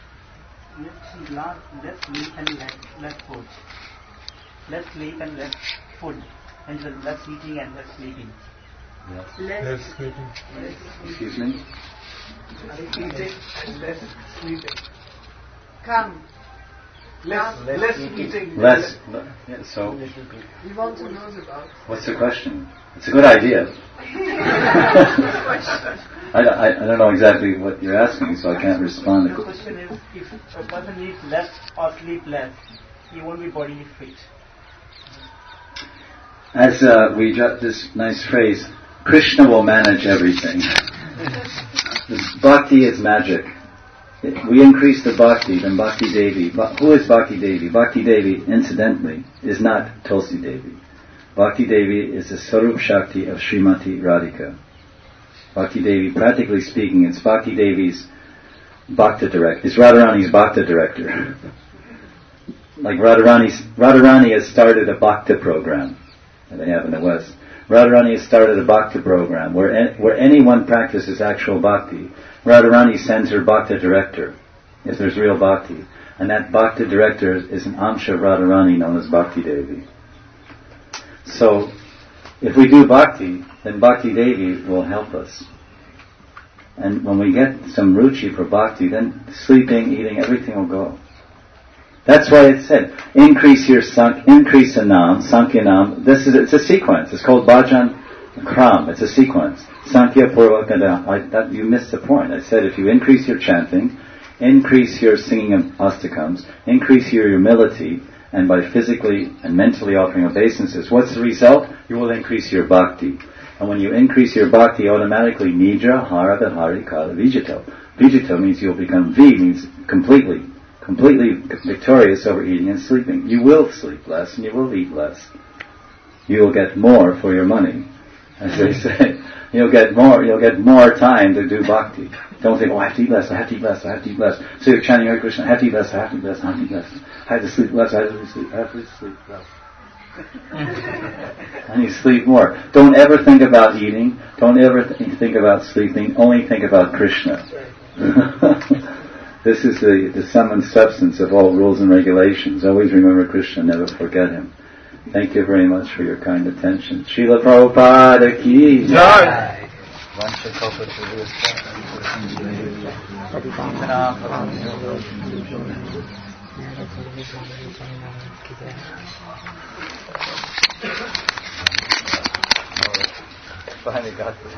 Let's sleep and less food. Let's sleep and less food. And less eating and less sleeping. Yes. Less sleeping. Excuse me? Eating and less sleeping. Come. Less eating. Less. Yeah, so. We want to know about. What's the question? It's a good idea. I don't know exactly what you're asking, so I can't respond. The question is, if a person eats less or sleep less, he won't be bodily fit. As we got this nice phrase, Krishna will manage everything. Bhakti is magic. We increase the bhakti, then Bhakti Devi. Who is Bhakti Devi? Bhakti Devi, incidentally, is not Tulsi Devi. Bhakti Devi is the Sarup Shakti of Srimati Radhika. Bhakti Devi, practically speaking, it's Bhakti Devi's Bhakta director. It's Radharani's Bhakta director. Like Radharani has started a Bhakta program that they have in the West. Radharani has started a Bhakta program where anyone practices actual bhakti. Radharani sends her Bhakta director, if there's real bhakti. And that Bhakta director is an Amsha of Radharani known as Bhakti Devi. So, if we do bhakti, then Bhakti Devi will help us. And when we get some ruchi for bhakti, then sleeping, eating, everything will go. That's why it said, increase the nam, sankhya nam. It's a sequence. It's called bhajan kram. It's a sequence. Sankhya purvakada. You missed the point. I said if you increase your chanting, increase your singing of astakams, increase your humility, and by physically and mentally offering obeisances, what's the result? You will increase your bhakti. And when you increase your bhakti, automatically nidra, hara, hari, kala, vijito. Vijito means you'll become means completely victorious over eating and sleeping. You will sleep less and you will eat less. You will get more for your money, as they say. You'll get more time to do bhakti. Don't think, I have to eat less, I have to eat less, I have to eat less. So you're chanting Hare Krishna, I have to eat less, I have to eat less, I have to eat less. I have to sleep less, I have to sleep less. And you sleep more. Don't ever think about eating. Don't ever think about sleeping. Only think about Krishna. This is the sum and substance of all rules and regulations. Always remember Krishna, never forget Him. Thank you very much for your kind attention. Srila Prabhupada ki jai. Finally got this.